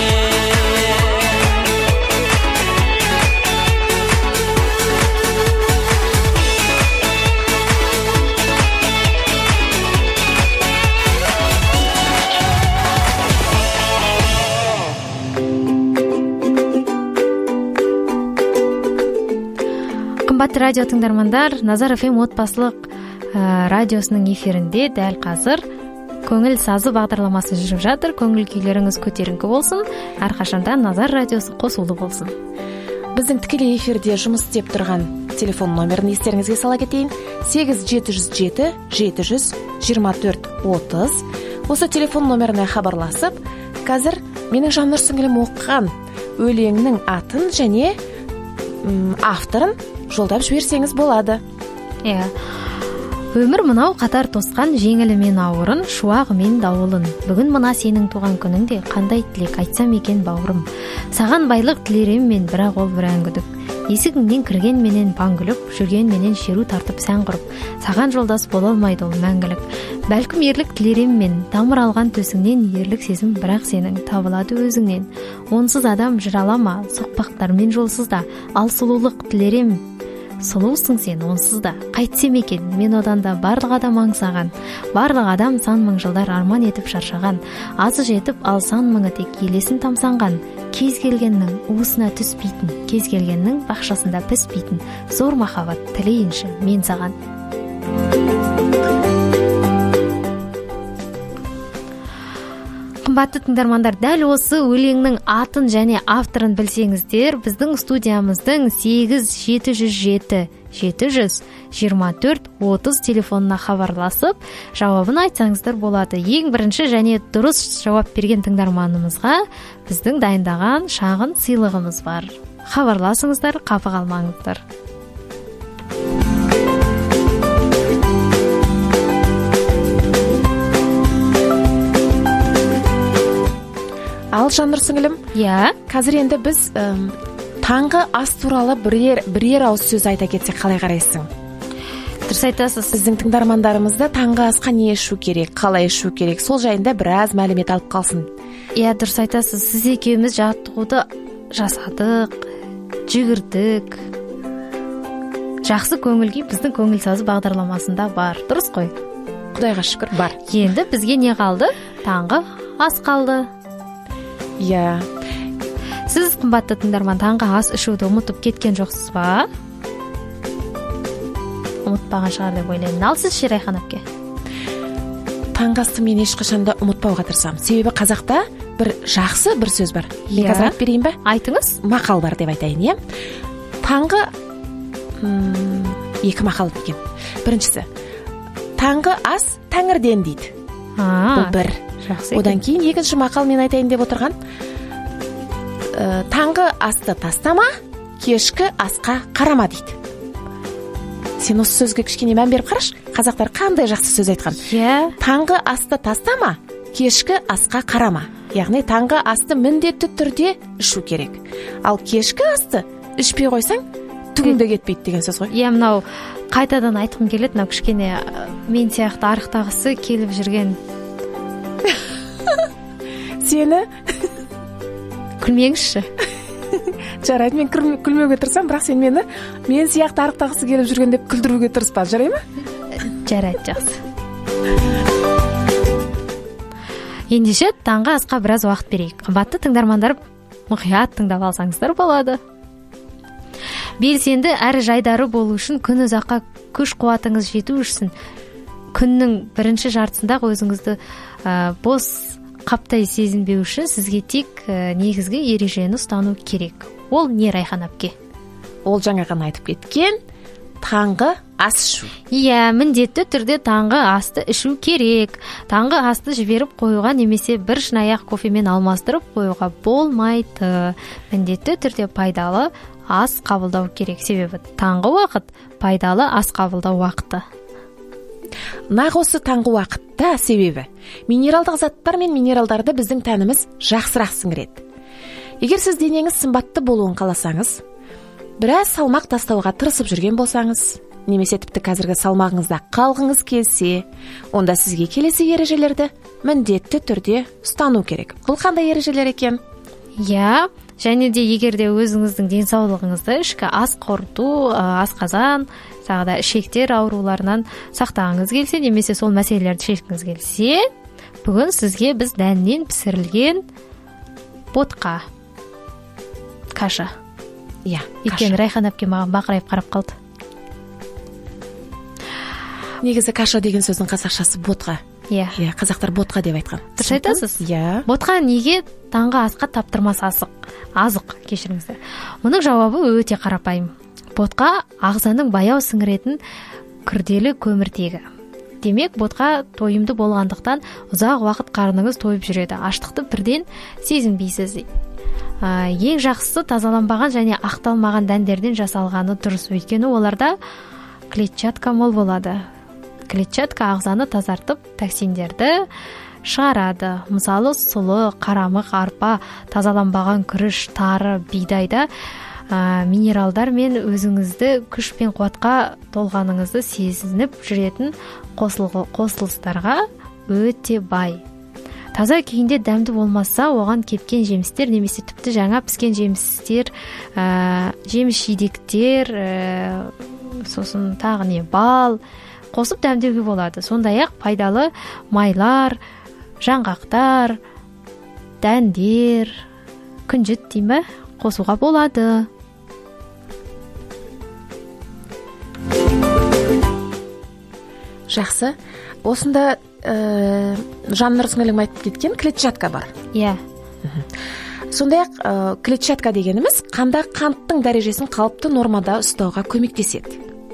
Speaker 1: Қымбатты радио тыңдармандар, Назар эф эм отбасылық ә, радиосының эфирінде дәл қазір көңіл сазы бағдарламасы жүріп жатыр. Көңіл күйлеріңіз көтеріңкі болсын, әрқашанда Назар радиосы қосулы болсын.
Speaker 2: Біздің тікелей эфирде жұмыс істеп тұрған телефон номерін естеріңізге сала кетейін: сегіз жеті жүз жеті жеті жүз жиырма төрт отыз. Осы телефон номеріне хабарласып, қазір менің Жаннұр сіңілім оқыған өлеңнің атын және м, авторын жолдап жіберсеңіз болады.
Speaker 1: Иә. Өмір мынау қатар тосқан жеңілімен ауырын, шуағымен дауылын. Бүгін мына сенің туған күніңде қандай тілек айтсам екен бауырым. Саған байлық тілерем мен, бірақ ол бір әңгүдік. Есігіңнен кірген менен паңгүлік, жүрген менен шеру тартып сән құрып. Саған жолдас бола алмайды ол мәңгілік. Бәлкім ерлік тілерем мен, тамыр алған төсіңнен ерлік сезім, бірақ сенің табылады өзіңнен. Онсыз адам жыр алама, соқпақтармен жолсызда, ал сұлулық тілерем. сұлусың сен онсыз да, қайтсем екен мен одан да барлық адам аңсаған, барлық адам сан мың жылдар арман етіп шаршаған, азы жетіп ал сан мыңы тек елесін тамсанған, кез келгеннің уысына түспейтін, кез келгеннің бақшасында піспейтін зор махаббат тілейінші мен саған. Қымбатты тыңдармандар, дәл осы өлеңнің атын және авторын білсеңіздер, біздің студиямыздың сегіз жеті жүз жеті жеті жүз жиырма төрт отыз телефонына хабарласып, жауабын айтсаңыздар болады. Ең бірінші және дұрыс жауап берген тыңдарманымызға біздің дайындаған шағын сыйлығымыз бар. Хабарласыңыздар, қапы қалмаңыздар.
Speaker 2: Ал Жаннұр сіңілім,
Speaker 1: иә,
Speaker 2: қазір енді біз әм, таңғы ас туралы бірер, бірер ауыз сөз айта кетсек қалай қарайсың?
Speaker 1: Дұрыс айтасыз.
Speaker 2: Біздің тыңдармандарымызда таңғы асқа не ішу керек, қалай ішу керек, сол жайында біраз мәлімет алып қалсын.
Speaker 1: Иә, дұрыс айтасыз. Сіз екеуміз жаттығуды жасадық, жүгірдік. Жақсы көңіл-күй біздің көңіл сазы бағдарламасында бар. Дұрыс қой?
Speaker 2: Құдайға шүкір, бар.
Speaker 1: Енді бізге не қалды? Таңғы ас қалды.
Speaker 2: Иә.
Speaker 1: Сіз, қымбатты тыңдарман, таңғы ас ішуді ұмытып кеткен жоқсыз ба? Ұмытпаған шығар деп ойлаймын. Ал сіз ше, Райхан әпке?
Speaker 2: Таңғы асты мен ешқашанда ұмытпауға тырысамын. Себебі қазақта бір жақсы бір сөз бар. Мен қазір айтып берейін бе?
Speaker 1: Айтыңыз.
Speaker 2: Мақал бар деп айтайын, иә. Таңғы м- екі мақал екен. Біріншісі, таңғы ас тәңірден дейді.
Speaker 1: А,
Speaker 2: Бұл бір.
Speaker 1: жақсы.
Speaker 2: Одан кейін екінші мақал мен айтайын деп отырған. Ә, таңғы асты тастама, кешкі асқа қарама дейді. Сен осы сөзге кішкене мән беріп қараш, қазақтар қандай жақсы сөз айтқан.
Speaker 1: Иә.
Speaker 2: Таңғы асты тастама, кешкі асқа қарама. Яғни таңғы асты міндетті түрде ішу керек. Ал кешкі асты ішпей қойсаң, түгіңде кетпейді деген сөз ғой.
Speaker 1: Иә, мынау қайтадан айтқым келеді, мынау кішкене мен сияқты арықтағысы келіп жүрген.
Speaker 2: Сені
Speaker 1: Күлмеңізші.
Speaker 2: жарайды, мен күлмеуге тырысам, бірақ сен мені мен сияқты арықтағысы келіп жүрген деп күлдіруге тырыспа, жарай ма?
Speaker 1: Жарайды, жақсы. Ендеше таңғы асқа біраз уақыт берейік. Қымбатты тыңдармандар, мұқият тыңдап алсаңыздар болады. Белсенді әрі жайдары болу үшін, күн ұзаққа күш қуатыңыз жету үшін, күннің бірінші жартысындағы өзіңізді ә, бос қаптай сезінбеу үшін сізге тек ә, негізгі ережені ұстану керек. Ол не, Райхан әпке?
Speaker 2: Ол жаңа ғана айтып кеткен таңғы ас ішу.
Speaker 1: Иә, міндетті түрде таңғы асты ішу керек. Таңғы асты жіберіп қоюға немесе бір шынаяқ кофемен алмастырып қоюға болмайды. Міндетті түрде пайдалы ас қабылдау керек. Себебі таңғы уақыт пайдалы ас қабылдау уақыты.
Speaker 2: Нақ осы таңғы уақытта себебі минералдық заттар мен минералдарды біздің тәніміз жақсырақ сіңіреді. Егер сіз денеңіз сымбатты болуын қаласаңыз, біраз салмақ тастауға тырысып жүрген болсаңыз, немесе тіпті қазіргі салмағыңызда қалғыңыз келсе, онда сізге келесі ережелерді міндетті түрде ұстану керек. Бұл қандай ережелер екен?
Speaker 1: Иә, және де егер де өзіңіздің денсаулығыңызды ішкі ас қорыту, асқазан, тағы да ішектер ауруларынан сақтағыңыз келсе, немесе сол мәселелерді шешкіңіз келсе, бүгін сізге біз дәннен пісірілген ботқа, каша.
Speaker 2: Иә,
Speaker 1: Екен Райхан әпке маған бақырайып қарап қалды.
Speaker 2: Негізі каша деген сөздің қазақшасы ботқа.
Speaker 1: Иә.
Speaker 2: Иә, қазақтар ботқа деп айтқан.
Speaker 1: Дұрыс айтасыз.
Speaker 2: Иә.
Speaker 1: Ботқа неге таңғы асқа таптырмас азық? Азық, кешіріңіздер. Мұның жауабы өте қарапайым. Ботқа ағзаның баяу сіңіретін күрделі көміртегі. Демек, ботқа тойымды болғандықтан ұзақ уақыт қарныңыз тойып жүреді. Аштықты бірден сезінбейсіз. Ә, ең жақсысы тазаланбаған және ақталмаған дәндерден жасалғаны дұрыс, өйткені оларда клетчатка мол болады. Клетчатка ағзаны тазартып, токсиндерді шығарады. Мысалы, сұлы, қарамық, арпа, тазаланбаған күріш, тары, бидайда ә, минералдар мен өзіңізді күш пен қуатқа толғаныңызды сезініп жүретін қосылыстарға өте бай. таза күйінде дәмді болмаса, оған кепкен жемістер немесе тіпті жаңа піскен жемістер, ә, жеміс жидектер, ә, сосын тағы не бал қосып дәмдеуге болады. Сондай-ақ пайдалы майлар, жаңғақтар, дәндер, күнжіт деймі, қосуға болады.
Speaker 2: Жақсы. Осында ә, Жаннұр сіңілім айтып кеткен клетчатка бар.
Speaker 1: Иә.
Speaker 2: Сондай-ақ ә, клетчатка дегеніміз қанда қанттың дәрежесін қалыпты нормада ұстауға көмектеседі.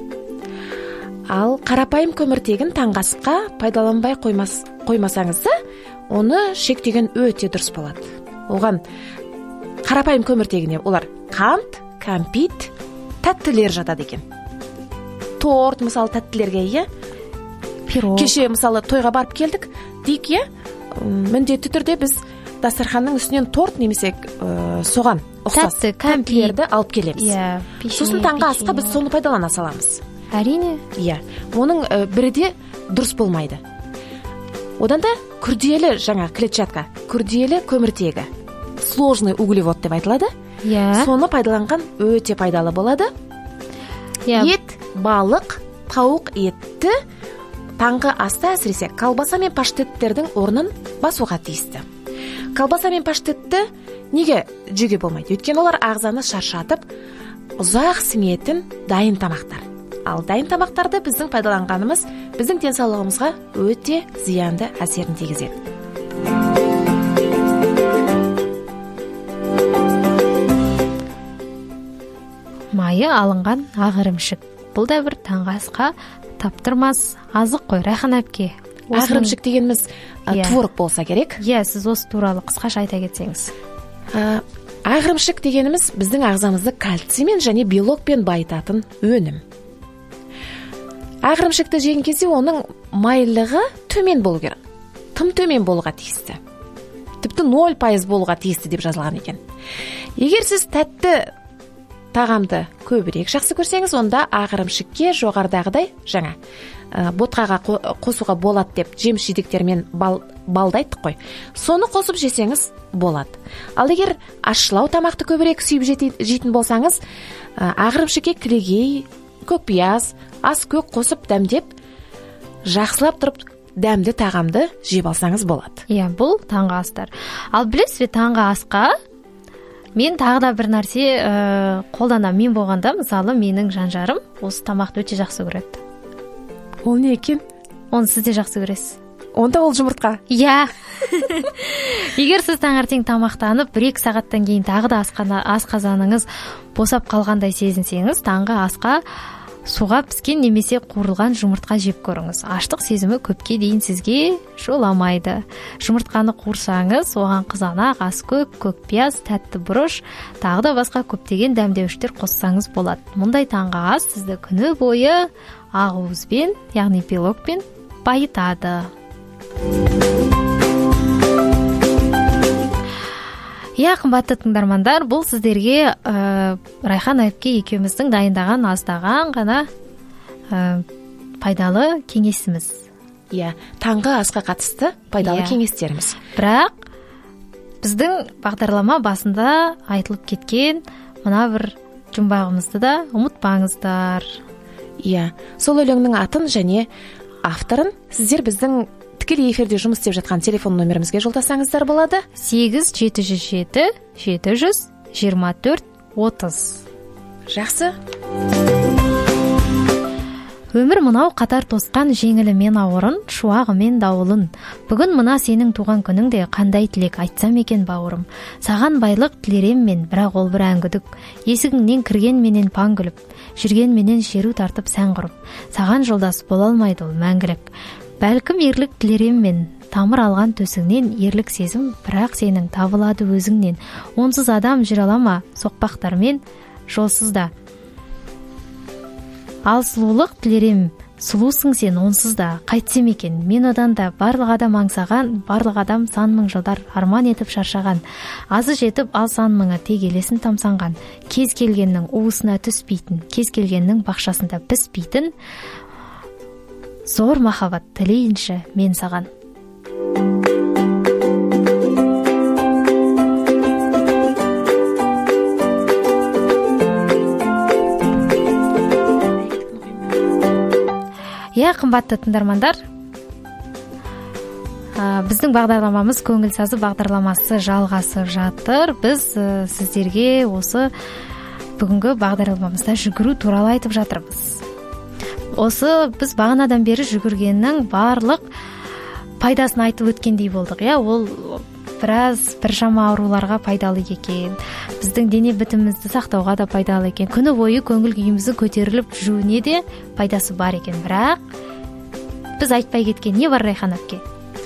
Speaker 2: Ал қарапайым көміртегін таңғы асқа пайдаланбай қоймас, қоймасаңыз да, оны шектеген өте дұрыс болады. Оған қарапайым көміртегіне олар қант, кәмпит, тәттілер жатады екен. Торт, мысалы, тәттілерге, иә?
Speaker 1: Пирог.
Speaker 2: Кеше, мысалы, тойға барып келдік, дейік, иә? Міндетті түрде біз дастарханның үстінен торт немесе ә, соған ұқсас тәттілерді алып келеміз.
Speaker 1: Иә,
Speaker 2: сосын таңғы асқа біз соны пайдалана саламыз.
Speaker 1: Әрине.
Speaker 2: Иә, оның ә, бірі де дұрыс болмайды. Одан да күрделі жаңа клетчатка, күрделі көміртегі, сложный углевод деп айтылады.
Speaker 1: Иә.
Speaker 2: Соны пайдаланған өте пайдалы болады.
Speaker 1: Иә.
Speaker 2: Ет, балық, тауық етті таңғы аста әсіресе колбаса мен паштеттердің орнын басуға тиісті. Колбаса мен паштетті неге жеуге болмайды? Өйткені олар ағзаны шаршатып, ұзақ сіңетін дайын тамақтар. Ал дайын тамақтарды біздің пайдаланғанымыз біздің денсаулығымызға өте зиянды әсерін тигізеді.
Speaker 1: Майы алынған ақ ірімшік. Бұл да бір таңғы асқа таптырмас азық қой, Райхан әпке.
Speaker 2: Ақ ірімшік дегеніміз творог болса керек.
Speaker 1: Иә, сіз осы туралы қысқаша айта кетсеңіз.
Speaker 2: Ақ ірімшік дегеніміз біздің ағзамызды кальциймен және белокпен байытатын өнім. Ақ ірімшікті жеген кезде оның майлығы төмен болу керек. Тым төмен болуға тиісті. Тіпті нөл пайыз болуға тиісті деп жазылған екен. Егер сіз тәтті тағамды көбірек жақсы көрсеңіз, онда ақ ірімшікке жоғарыдағыдай жаңа ә, ботқаға қосуға болады деп жеміс жидектермен бал, балды айттық қой. Соны қосып жесеңіз болады. Ал егер ащылау тамақты көбірек сүйіп жейтін болсаңыз, ә, ақ ірімшікке кілегей, көкпияз, ас көк қосып дәмдеп, жақсылап тұрып дәмді тағамды жеп алсаңыз болады.
Speaker 1: Иә, бұл таңғы астар. Ал білесіз бе, таңғы асқа мен тағы да бір нәрсе ә, қолданамын. Мен болғанда, мысалы, менің жан-жарым осы тамақты өте жақсы көреді.
Speaker 2: Ол не екен?
Speaker 1: Оны сіз де жақсы көресіз.
Speaker 2: Онда ол жұмыртқа.
Speaker 1: Иә. Егер сіз таңертең тамақтанып, бір-екі сағаттан кейін тағы да асқазаныңыз босап қалғандай сезінсеңіз, таңғы асқа суға піскен немесе қуырылған жұмыртқа жеп көріңіз. Аштық сезімі көпке дейін сізге жоламайды. Жұмыртқаны қуырсаңыз, оған қызанақ, аскөк, көкпияз, тәтті бұрыш, тағы да басқа көптеген дәмдеуіштер қоссаңыз болады. Мұндай таңғы ас сізді күні бойы ақуызбен, яғни белокпен байытады. Иә, қымбатты тыңдармандар, бұл сіздерге ә, Райхан әпке екеуміздің дайындаған аздаған ғана ә, пайдалы кеңесіміз.
Speaker 2: Иә, таңғы асқа қатысты пайдалы
Speaker 1: иә.
Speaker 2: кеңестеріміз.
Speaker 1: Бірақ біздің бағдарлама басында айтылып кеткен мына бір жұмбағымызды да ұмытпаңыздар.
Speaker 2: Иә, сол өлеңнің атын және авторын сіздер біздің тікелей эфирде жұмыс істеп жатқан телефон номерімізге жолдасаңыздар болады.
Speaker 1: сегіз жеті жүз жеті жеті жүз жиырма төрт отыз.
Speaker 2: Жақсы.
Speaker 1: Өмір мынау қатар тосқан жеңілімен ауырын, шуағымен дауылын. Бүгін мына сенің туған күніңде қандай тілек айтсам екен бауырым. Саған байлық тілерем мен, бірақ ол бір әңгүдік. Есігіңнен кірген менен паң күліп, жүрген менен шеру тартып сән құрып. Саған жолдас бола алмайды ол мәңгілік. Бәлкім ерлік тілерем мен, тамыр алған төсіңнен ерлік сезім, бірақ сенің табылады өзіңнен. Онсыз адам жүре ала ма соқпақтармен жолсызда. Ал сұлулық тілерем, сұлусың сен онсыз да, қайтсем екен. Мен одан да барлық адам аңсаған, барлық адам сан мың жылдар арман етіп шаршаған. Азы жетіп ал сан мыңы тек елесін тамсанған. Кез келгеннің уысына түспейтін, кез келгеннің бақшасында піспейтін зор махаббат тілейінші мен саған. Иә, қымбатты тыңдармандар, біздің бағдарламамыз көңіл сазы бағдарламасы жалғасып жатыр. Біз сіздерге осы бүгінгі бағдарламамызда жүгіру туралы айтып жатырмыз. Осы біз бағанадан бері жүгіргеннің барлық пайдасын айтып өткендей болдық. Иә, ол біраз біршама ауруларға пайдалы екен. Біздің дене бітімімізді сақтауға да пайдалы екен. Күні бойы көңіл күйіміздің көтеріліп жүруіне де пайдасы бар екен. Бірақ біз айтпай кеткен не бар, Райхан әпке?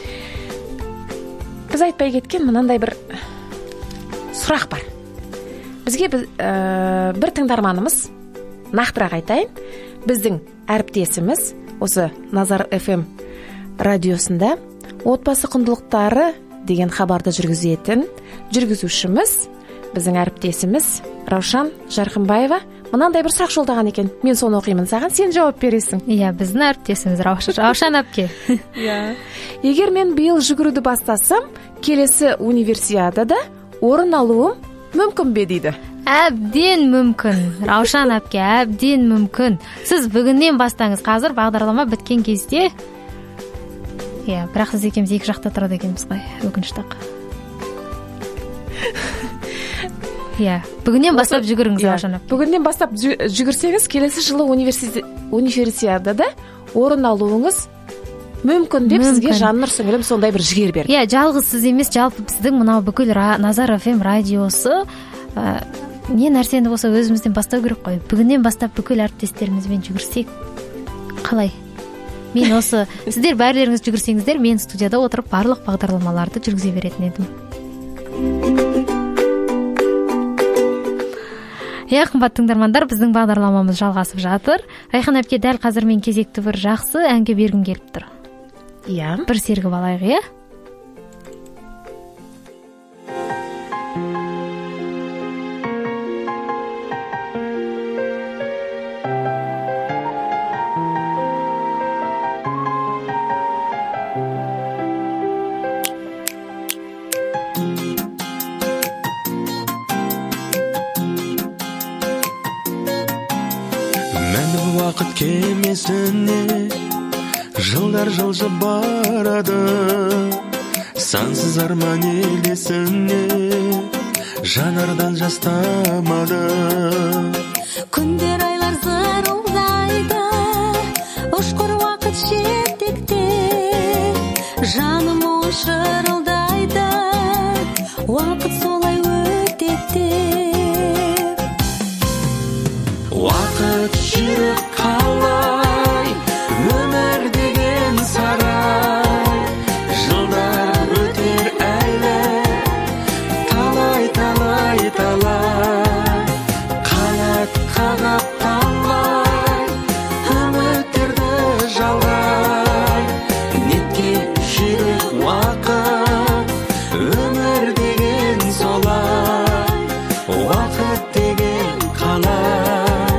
Speaker 2: Біз айтпай кеткен мынандай бір сұрақ бар. Бізге біз, ә, бір тыңдарманымыз, нақтырақ айтайын, біздің әріптесіміз осы Назар эф эм радиосында отбасы құндылықтары деген хабарды жүргізетін жүргізушіміз, біздің әріптесіміз Раушан Жарқынбаева мынандай бір сұрақ жолдаған екен. Мен соны оқимын саған, сен жауап бересің.
Speaker 1: Иә, біздің әріптесіміз Раушан әпке.
Speaker 2: Иә. Егер мен биыл жүгіруді бастасам, келесі универсиадада орын алуым мүмкін бе дейді.
Speaker 1: Әбден мүмкін, Раушан әпке, әбден мүмкін. Сіз бүгіннен бастаңыз. Қазір бағдарлама біткен кезде, иә, бірақ сіз екеуміз екі жақта тұрады екенбіз ғой, өкінішті. Иә, бүгіннен бастап жүгіріңіз, Раушан әпке.
Speaker 2: Бүгіннен бастап жүгірсеңіз, келесі жылы универсиадада орын алуыңыз мүмкін деп сізге Жаннұр сіңілім сондай бір жігер берді.
Speaker 1: Иә, жалғыз сіз емес, жалпы біздің мынау бүкіл Назар эф эм радиосы не нәрсені болса өзімізден бастау керек қой. Бүгіннен бастап бүкіл әріптестерімізбен жүгірсек қалай? Мен осы сіздер бәрілеріңіз жүгірсеңіздер, мен студияда отырып барлық бағдарламаларды жүргізе беретін едім. Иә, қымбатты тыңдармандар, біздің бағдарламамыз жалғасып жатыр. Райхан әпке, дәл қазір мен кезекті бір жақсы әнге бергім келіп тұр.
Speaker 2: Иә.
Speaker 1: Бір сергіп алайық, иә?
Speaker 4: Уақыт кемесіне жылдар жылжып барады, сансыз арман елесіне жанардан жас тамады.
Speaker 3: Күндер айлар зырылдайды, ұшқыр уақыт шеттекте, жаным ой шырылдайды, уақыт солай өтеді.
Speaker 4: Уақыт жүріп қалай, өмір деген сарай, жылдар өтер әлі, талай талай талай, қанат қағып талай, үміттерді жалғай, неткен жүрек уақыт, өмір деген солай, уақыт деген қалай.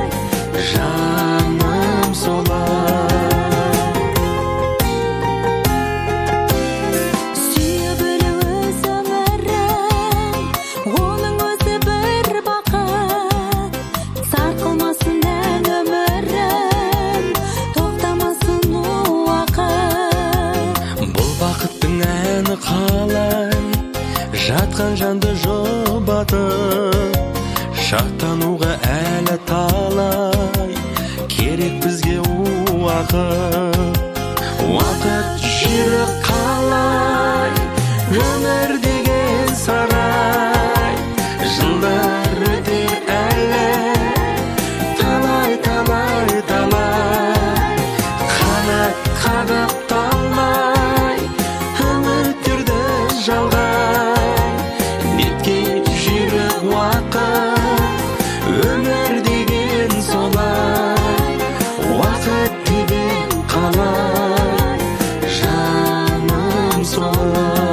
Speaker 4: Қалай жатқан жанды жұбатып, шаттануға әлі талай, керек бізге уақыт. Уақыт жүріп қалай, өмір деген сарай, жылдар өтер әлі, талай талай талай, қанат қағып талай, жалғай, неткен жүрек уақыт, өмір деген солай, уақыт деген қалай, жаным солай.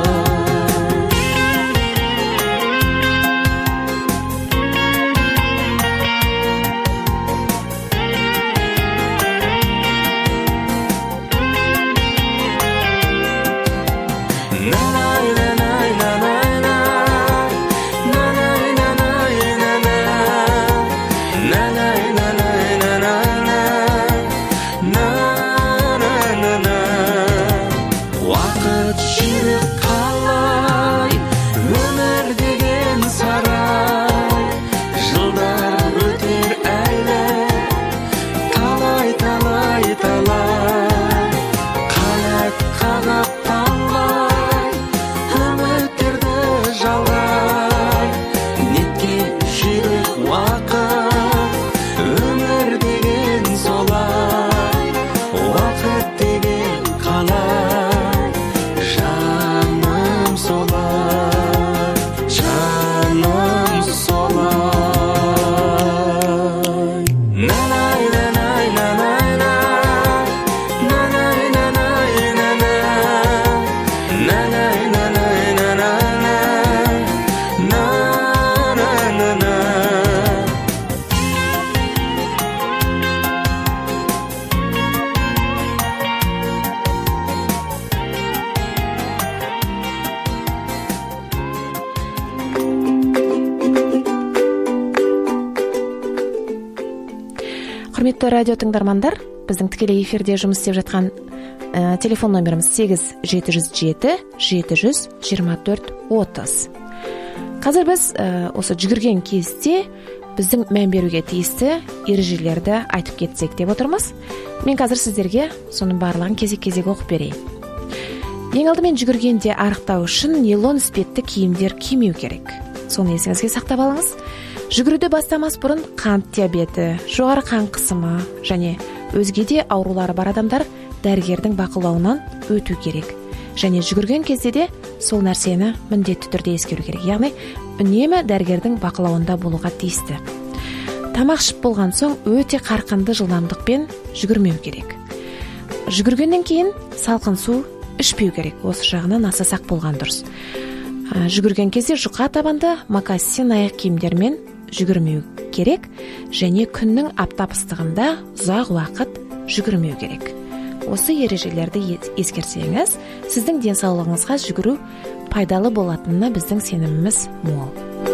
Speaker 2: Құрметті радио тыңдармандар, біздің тікелей эфирде жұмыс істеп жатқан ә, телефон номеріміз сегіз жеті жүз жеті жеті жүз жиырма төрт отыз. Қазір біз ә, осы жүгірген кезде біздің мән беруге тиісті ережелерді айтып кетсек деп отырмыз. Мен қазір сіздерге соның барлығын кезек-кезек оқып берейін. Ең алдымен жүгіргенде арықтау үшін нейлон іспетті киімдер кимеу керек. Соны есіңізге сақтап алыңыз. Жүгіруді бастамас бұрын қант диабеті, жоғары қан қысымы және өзге де аурулары бар адамдар дәрігердің бақылауынан өту керек. Және жүгірген кезде де сол нәрсені міндетті түрде ескеру керек. Яғни үнемі дәрігердің бақылауында болуға тиісті. Тамақ ішіп болған соң өте қарқынды жылдамдықпен жүгірмеу керек. Жүгіргеннен кейін салқын су ішпеу керек. Осы жағынан аса сақ болған дұрыс. Жүгірген кезде жұқа табанды мокасин аяқ киімдермен жүгірмеу керек және күннің аптап ыстығында ұзақ уақыт жүгірмеу керек. Осы ережелерді ескерсеңіз, сіздің денсаулығыңызға жүгіру пайдалы болатынына біздің сеніміміз мол.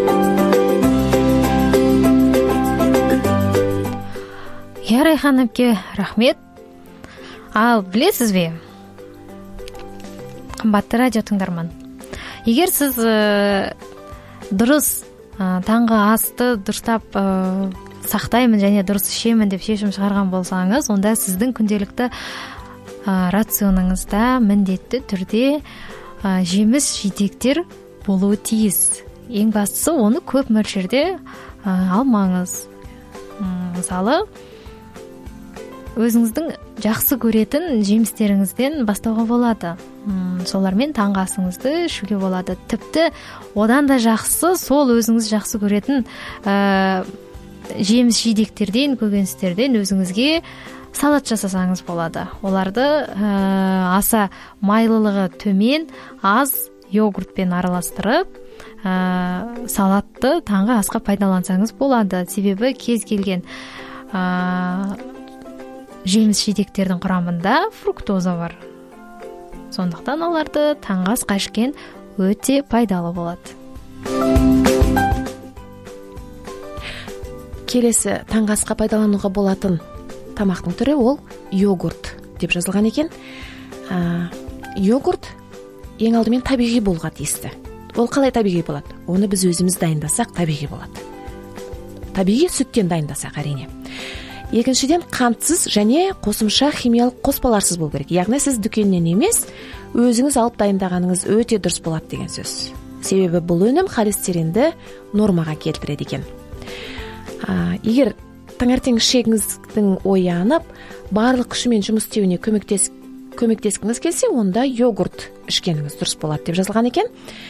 Speaker 1: Я Райхан әпке, рахмет. Ал білесіз бе, қымбатты радио тыңдарман, егер сіз ә, дұрыс ә, таңғы асты дұрыстап ә, сақтаймын және дұрыс ішемін деп шешім шығарған болсаңыз, онда сіздің күнделікті ә, рационыңызда міндетті түрде ә, жеміс жидектер болуы тиіс. Ең бастысы оны көп мөлшерде ә, алмаңыз. Мысалы, өзіңіздің жақсы көретін жемістеріңізден бастауға болады. Солармен таңғы асыңызды ішуге болады. Тіпті одан да жақсы сол өзіңіз жақсы көретін ә, жеміс жидектерден, көкөністерден өзіңізге салат жасасаңыз болады. Оларды ә, аса майлылығы төмен, аз йогуртпен араластырып, ә, салатты таңғы асқа пайдалансаңыз болады. Себебі кез келген ә, жеміс жидектердің құрамында фруктоза бар. Сондықтан оларды таңғы асқа ішкен өте пайдалы болады.
Speaker 2: Келесі таңғы асқа пайдалануға болатын тамақтың түрі ол йогурт деп жазылған екен. Ә, йогурт ең алдымен табиғи болуға тиісті. Ол қалай табиғи болады? Оны біз өзіміз дайындасақ табиғи болады. Табиғи сүттен дайындасақ әрине. Екіншіден, қантсыз және қосымша химиялық қоспаларсыз болу керек. Яғни сіз дүкеннен емес, өзіңіз алып дайындағаныңыз өте дұрыс болады деген сөз. Себебі бұл өнім холестеринді нормаға келтіреді екен. А, егер таңертең ішегіңіздің оянып, барлық күшімен жұмыс істеуіне көмектес, көмектескіңіз келсе, онда йогурт ішкеніңіз дұрыс болады деп жазылған екен.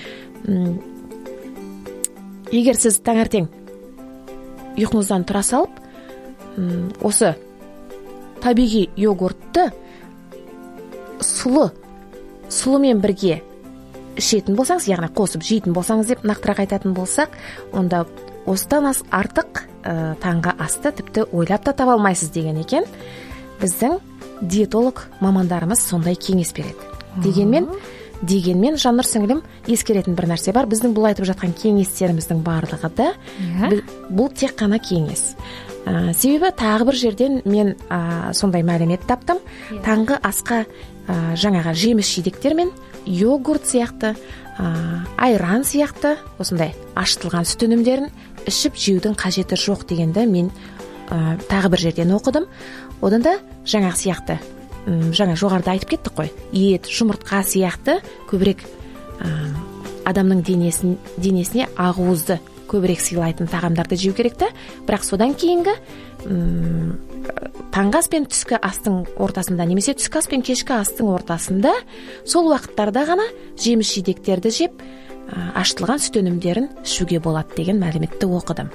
Speaker 2: Егер сіз таңертең ұйқыңыздан тұра салып, осы табиғи йогуртты сұлы сұлымен бірге ішетін болсаңыз, яғни қосып жейтін болсаңыз деп нақтырақ айтатын болсақ, онда осыдан ас артық ә, таңғы асты тіпті ойлап та таба алмайсыз деген екен. Біздің диетолог мамандарымыз сондай кеңес береді. Дегенмен, дегенмен Жаннұр сіңілім ескеретін бір нәрсе бар. Біздің бұл айтып жатқан кеңестеріміздің барлығы да бұл тек қана кеңес. Ә, себебі тағы бір жерден мен ә, сондай мәлімет таптым. Таңғы асқа ә, жаңаға жеміс жидектер мен йогурт сияқты, ә, айран сияқты осындай ашытылған сүт өнімдерін ішіп жеудің қажеті жоқ дегенді мен ә, тағы бір жерден оқыдым. Одан да жаңағы сияқты, жаңа жоғарыда айтып кеттік қой, ет, жұмыртқа сияқты көбірек ә, адамның денесін, денесіне ақуызды көбірек сыйлайтын тағамдарды жеу керек та. Бірақ содан кейінгі м, таңғы ас пен түскі астың ортасында, немесе түскі ас пен кешкі астың ортасында сол уақыттарда ғана жеміс жидектерді жеп, ашытылған сүт өнімдерін ішуге болады деген мәліметті оқыдым.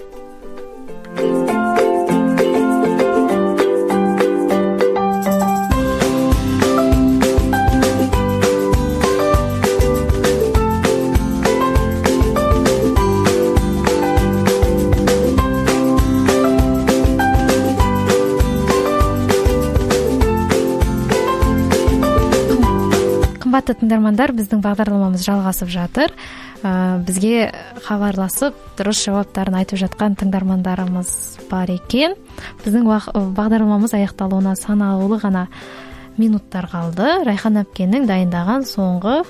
Speaker 1: Қымбатты тыңдармандар, біздің бағдарламамыз жалғасып жатыр. Бізге хабарласып дұрыс жауаптарын айтып жатқан тыңдармандарымыз бар екен. Біздің бағдарламамыз аяқталуына санаулы ғана минуттар қалды. Райхан әпкенің дайындаған соңғы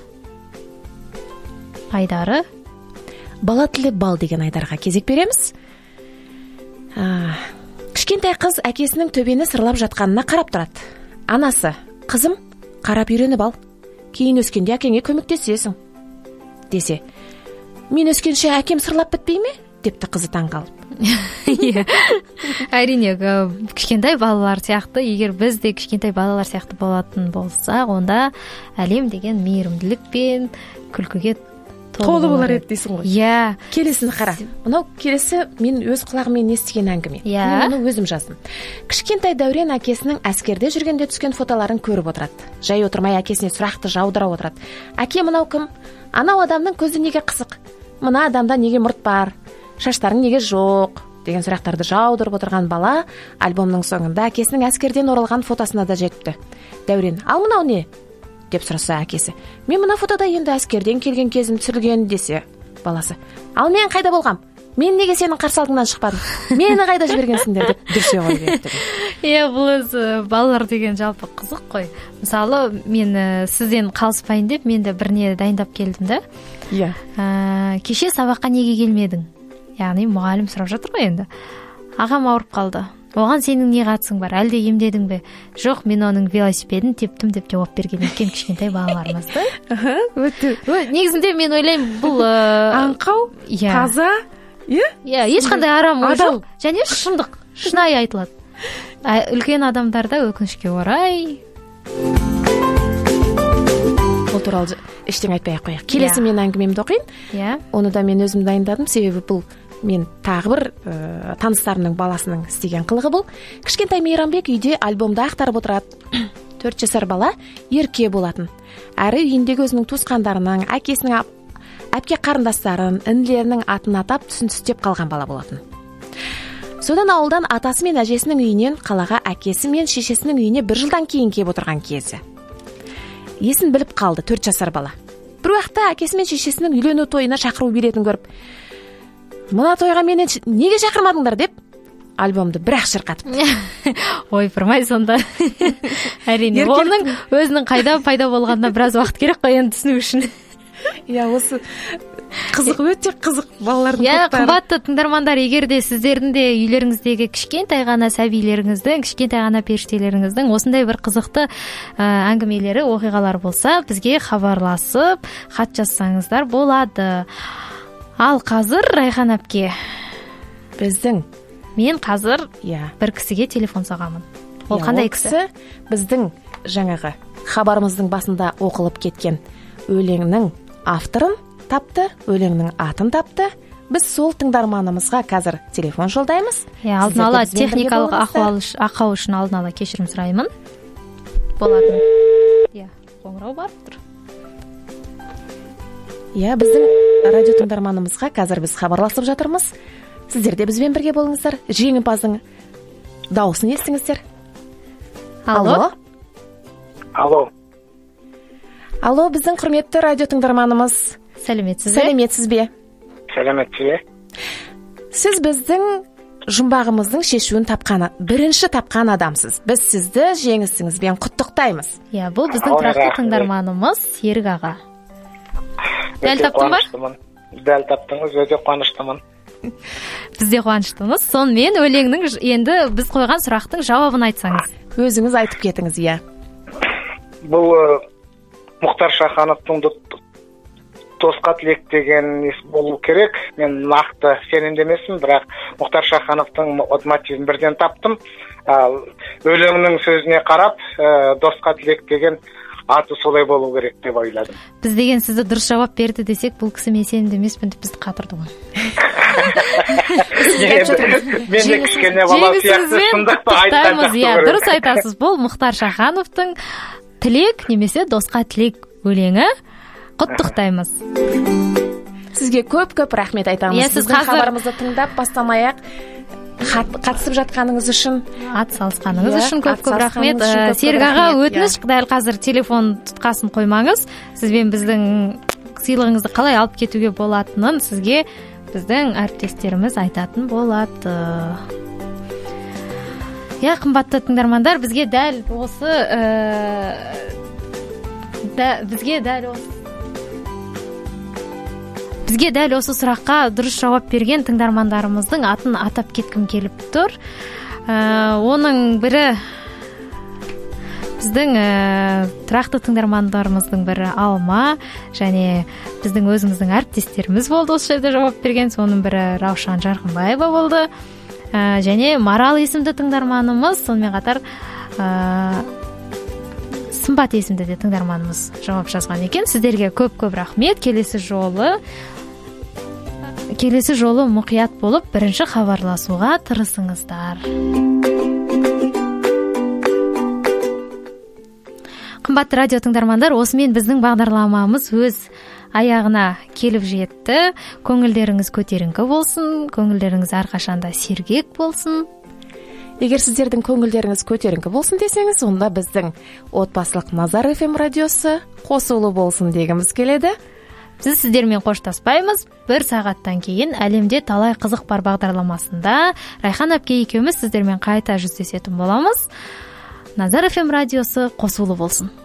Speaker 1: айдары
Speaker 2: бала тілі бал деген айдарға кезек береміз. А, кішкентай қыз әкесінің төбені сырлап жатқанына қарап тұрады. Анасы: қызым, қарап үйреніп ал, кейін өскенде әкеңе көмектесесің десе, мен өскенше әкем сырлап бітпей ме? Депті қызы таңғалып.
Speaker 1: Әрине, кішкентай балалар сияқты, егер біз де кішкентай балалар сияқты болатын болсақ, онда әлем деген мейірімділік пен күлкіге
Speaker 2: толы болар еді дейсің ғой.
Speaker 1: Иә.
Speaker 2: Келесіні қара. Мынау келесі мен өз құлағыммен естіген әңгіме. Мен оны өзім жаздым. Кішкентай Дәурен әкесінің әскерде жүргенде түскен фотоларын көріп отырады. Жай отырмай әкесіне сұрақты жаудыра отырады. Әке, мынау кім? Анау адамның көзі неге қысық? Мына адамда неге мұрт бар? Шаштарың неге жоқ? Деген сұрақтарды жаудырып отырған бала альбомның соңында әкесінің әскерден оралған фотосына да жетті. Дәурен: ал мынау не? Деп сұраса әкесі: мен мына фотода енді әскерден келген кезім түсірілген десе. Баласы: ал мен қайда болғам? Мен неге сенің қарсы алдыңнан шықпадым? Мені қайда жібергенсіңдер деп дүрсе қойып еді.
Speaker 1: Иә, бұл өзі балалар деген жалпы қызық қой. Мысалы, мен сізден қалыспайын деп мен де бірне дайындап келдім да.
Speaker 2: Иә.
Speaker 1: Кеше сабаққа неге келмедің? Яғни мұғалім сұрап жатыр ғой енді. Ағам ауырып қалды. Оған сенің не қатысың бар? Әлде емдедің бе? Жоқ, мен оның велосипедін тептім деп жауап берген екен кішкентай балаларымызды. Негізінде мен ойлаймын, бұл
Speaker 2: аңқау, таза,
Speaker 1: иә, ешқандай арам ой жоқ, және шындық, шынайы айтылады. Үлкен адамдарда өкінішке орай
Speaker 2: бұл туралы ештеңе айтпай ақ қояйық. Келесі мен әңгімемді оқиын.
Speaker 1: Иә.
Speaker 2: Оны да мен өзім дайындадым, себебі бұл мен тағы бір ә, таныстарымның баласының істеген қылығы бұл. Кішкентай Мейрамбек үйде альбомды ақтарып отырады. Төрт жасар бала ерке болатын. Әрі үйіндегі өзінің туысқандарының, әкесінің, әпке қарындастарын, інілерінің атын атап түсіністеп қалған бала болатын. Содан ауылдан атасы мен әжесінің үйінен қалаға әкесі мен шешесінің үйіне бір жылдан кейін кеп отырған кезі. Есін біліп қалды төрт жасар бала. Бір уақытта әкесі мен шешесінің үйлену тойына шақыру билетін көріп, мына тойға мені неге шақырмадыңдар деп альбомды бір-ақ шырқатып.
Speaker 1: Ой, пырмай сонда. Әрине, оның өзінің қайда пайда болғанына біраз уақыт керек қой енді түсіну үшін.
Speaker 2: Иә, осы қызық, өте қызық балалардың
Speaker 1: топтары. Иә, қымбатты тыңдармандар, егер де сіздердің де үйлеріңіздегі кішкентай ғана сәбилеріңіздің, кішкентай ғана періштелеріңіздің осындай бір қызықты әңгімелері, оқиғалар болса, бізге хабарласып, хат жазсаңыздар болады. Ал қазір Райхан әпке,
Speaker 2: біздің
Speaker 1: мен қазір
Speaker 2: иә
Speaker 1: бір кісіге телефон соғамын. Ол қандай кісі?
Speaker 2: Біздің жаңағы хабарымыздың басында оқылып кеткен өлеңнің авторын тапты, өлеңнің атын тапты. Біз сол тыңдарманымызға қазір телефон жолдаймыз.
Speaker 1: Иә, алдын ала техникалық ақау үшін алдын ала кешірім сұраймын. Болады. Иә, қоңырау барып тұр.
Speaker 2: Иә, біздің радио тыңдарманымызға қазір біз хабарласып жатырмыз. Сіздер де бізбен бірге болыңыздар. Жеңімпаздың дауысын естіңіздер.
Speaker 1: Алло.
Speaker 5: Алло.
Speaker 2: Алло, біздің құрметті радио тыңдарманымыз.
Speaker 1: Сәлеметсіз бе?
Speaker 2: Сәлеметсіз бе?
Speaker 5: Сәлеметсіз бе?
Speaker 2: Сіз біздің жұмбағымыздың шешуін тапқан, бірінші тапқан адамсыз. Біз сізді жеңісіңізбен құттықтаймыз.
Speaker 1: Иә, бұл біздің тұрақты тыңдарманымыз Серік аға. Дәл таптың ба?
Speaker 5: Дәл таптыңыз, өте қуаныштымын.
Speaker 1: Біз де қуаныштымыз. Сонымен өлеңнің енді біз қойған сұрақтың жауабын айтсаңыз.
Speaker 2: Өзіңіз айтып кетіңіз, иә.
Speaker 5: Бұл Мұхтар Шахановтың Тосқа тілек деген болу керек. Мен нақты сенімді емеспін, бірақ Мұхтар Шахановтың мотивін бірден таптым. Өлеңнің сөзіне қарап, Досқа тілек деген аты солай болу керек деп ойладым.
Speaker 1: Біз деген сізді дұрыс жауап берді десек, бұл кісі мен сенімді емеспін деп бізді қатырды ғой.
Speaker 5: Мен де кішкене бала сияқты шындықты айтқан жақсы көрем.
Speaker 1: Дұрыс айтасыз, бұл Мұхтар Шахановтың тілек немесе Досқа тілек өлеңі. Құттықтаймыз.
Speaker 2: Сізге көп-көп рахмет айтамыз.
Speaker 1: Сіздің
Speaker 2: хабарымызды тыңдап бастамай-ақ қатысып жатқаныңыз үшін,
Speaker 1: ат салысқаныңыз
Speaker 2: Иә,
Speaker 1: үшін көп
Speaker 2: ат
Speaker 1: көп рахмет.
Speaker 2: салысқаныңыз үшін көп-көп
Speaker 1: Серік аға,
Speaker 2: рахмет,
Speaker 1: өтініш, дәл қазір телефон тұтқасын қоймаңыз. Сізбен біздің сыйлығыңызды қалай алып кетуге болатынын сізге біздің әріптестеріміз айтатын болады. Я, қымбатты тыңдармандар, бізге дәл осы ә, да, бізге дәл осы бізге дәл осы сұраққа дұрыс жауап берген тыңдармандарымыздың атын атап кеткім келіп тұр. Ә, оның бірі біздің ә, тұрақты тыңдармандарымыздың бірі Алма, және біздің өзіміздің әріптестеріміз болды осы жерде жауап берген. Соның бірі Раушан Жарқынбаева болды. Ә, және Марал есімді тыңдарманымыз, сонымен қатар ә, Сымбат есімді де тыңдарманымыз жауап жазған екен. Сіздерге көп-көп рахмет. Келесі жолы келесі жолы мұқият болып бірінші хабарласуға тырысыңыздар. Қымбатты радио тыңдармандар, осымен біздің бағдарламамыз өз аяғына келіп жетті. Көңілдеріңіз көтеріңкі болсын, көңілдеріңіз әрқашанда сергек болсын.
Speaker 2: Егер сіздердің көңілдеріңіз көтеріңкі болсын десеңіз, онда біздің отбасылық Назар эф эм радиосы қосулы болсын дегіміз келеді.
Speaker 1: Біз сіздермен қоштаспаймыз. Бір сағаттан кейін әлемде талай қызық бар бағдарламасында Райхан әпке екеуміз сіздермен қайта жүздесетін боламыз. Назар эф эм радиосы қосулы болсын.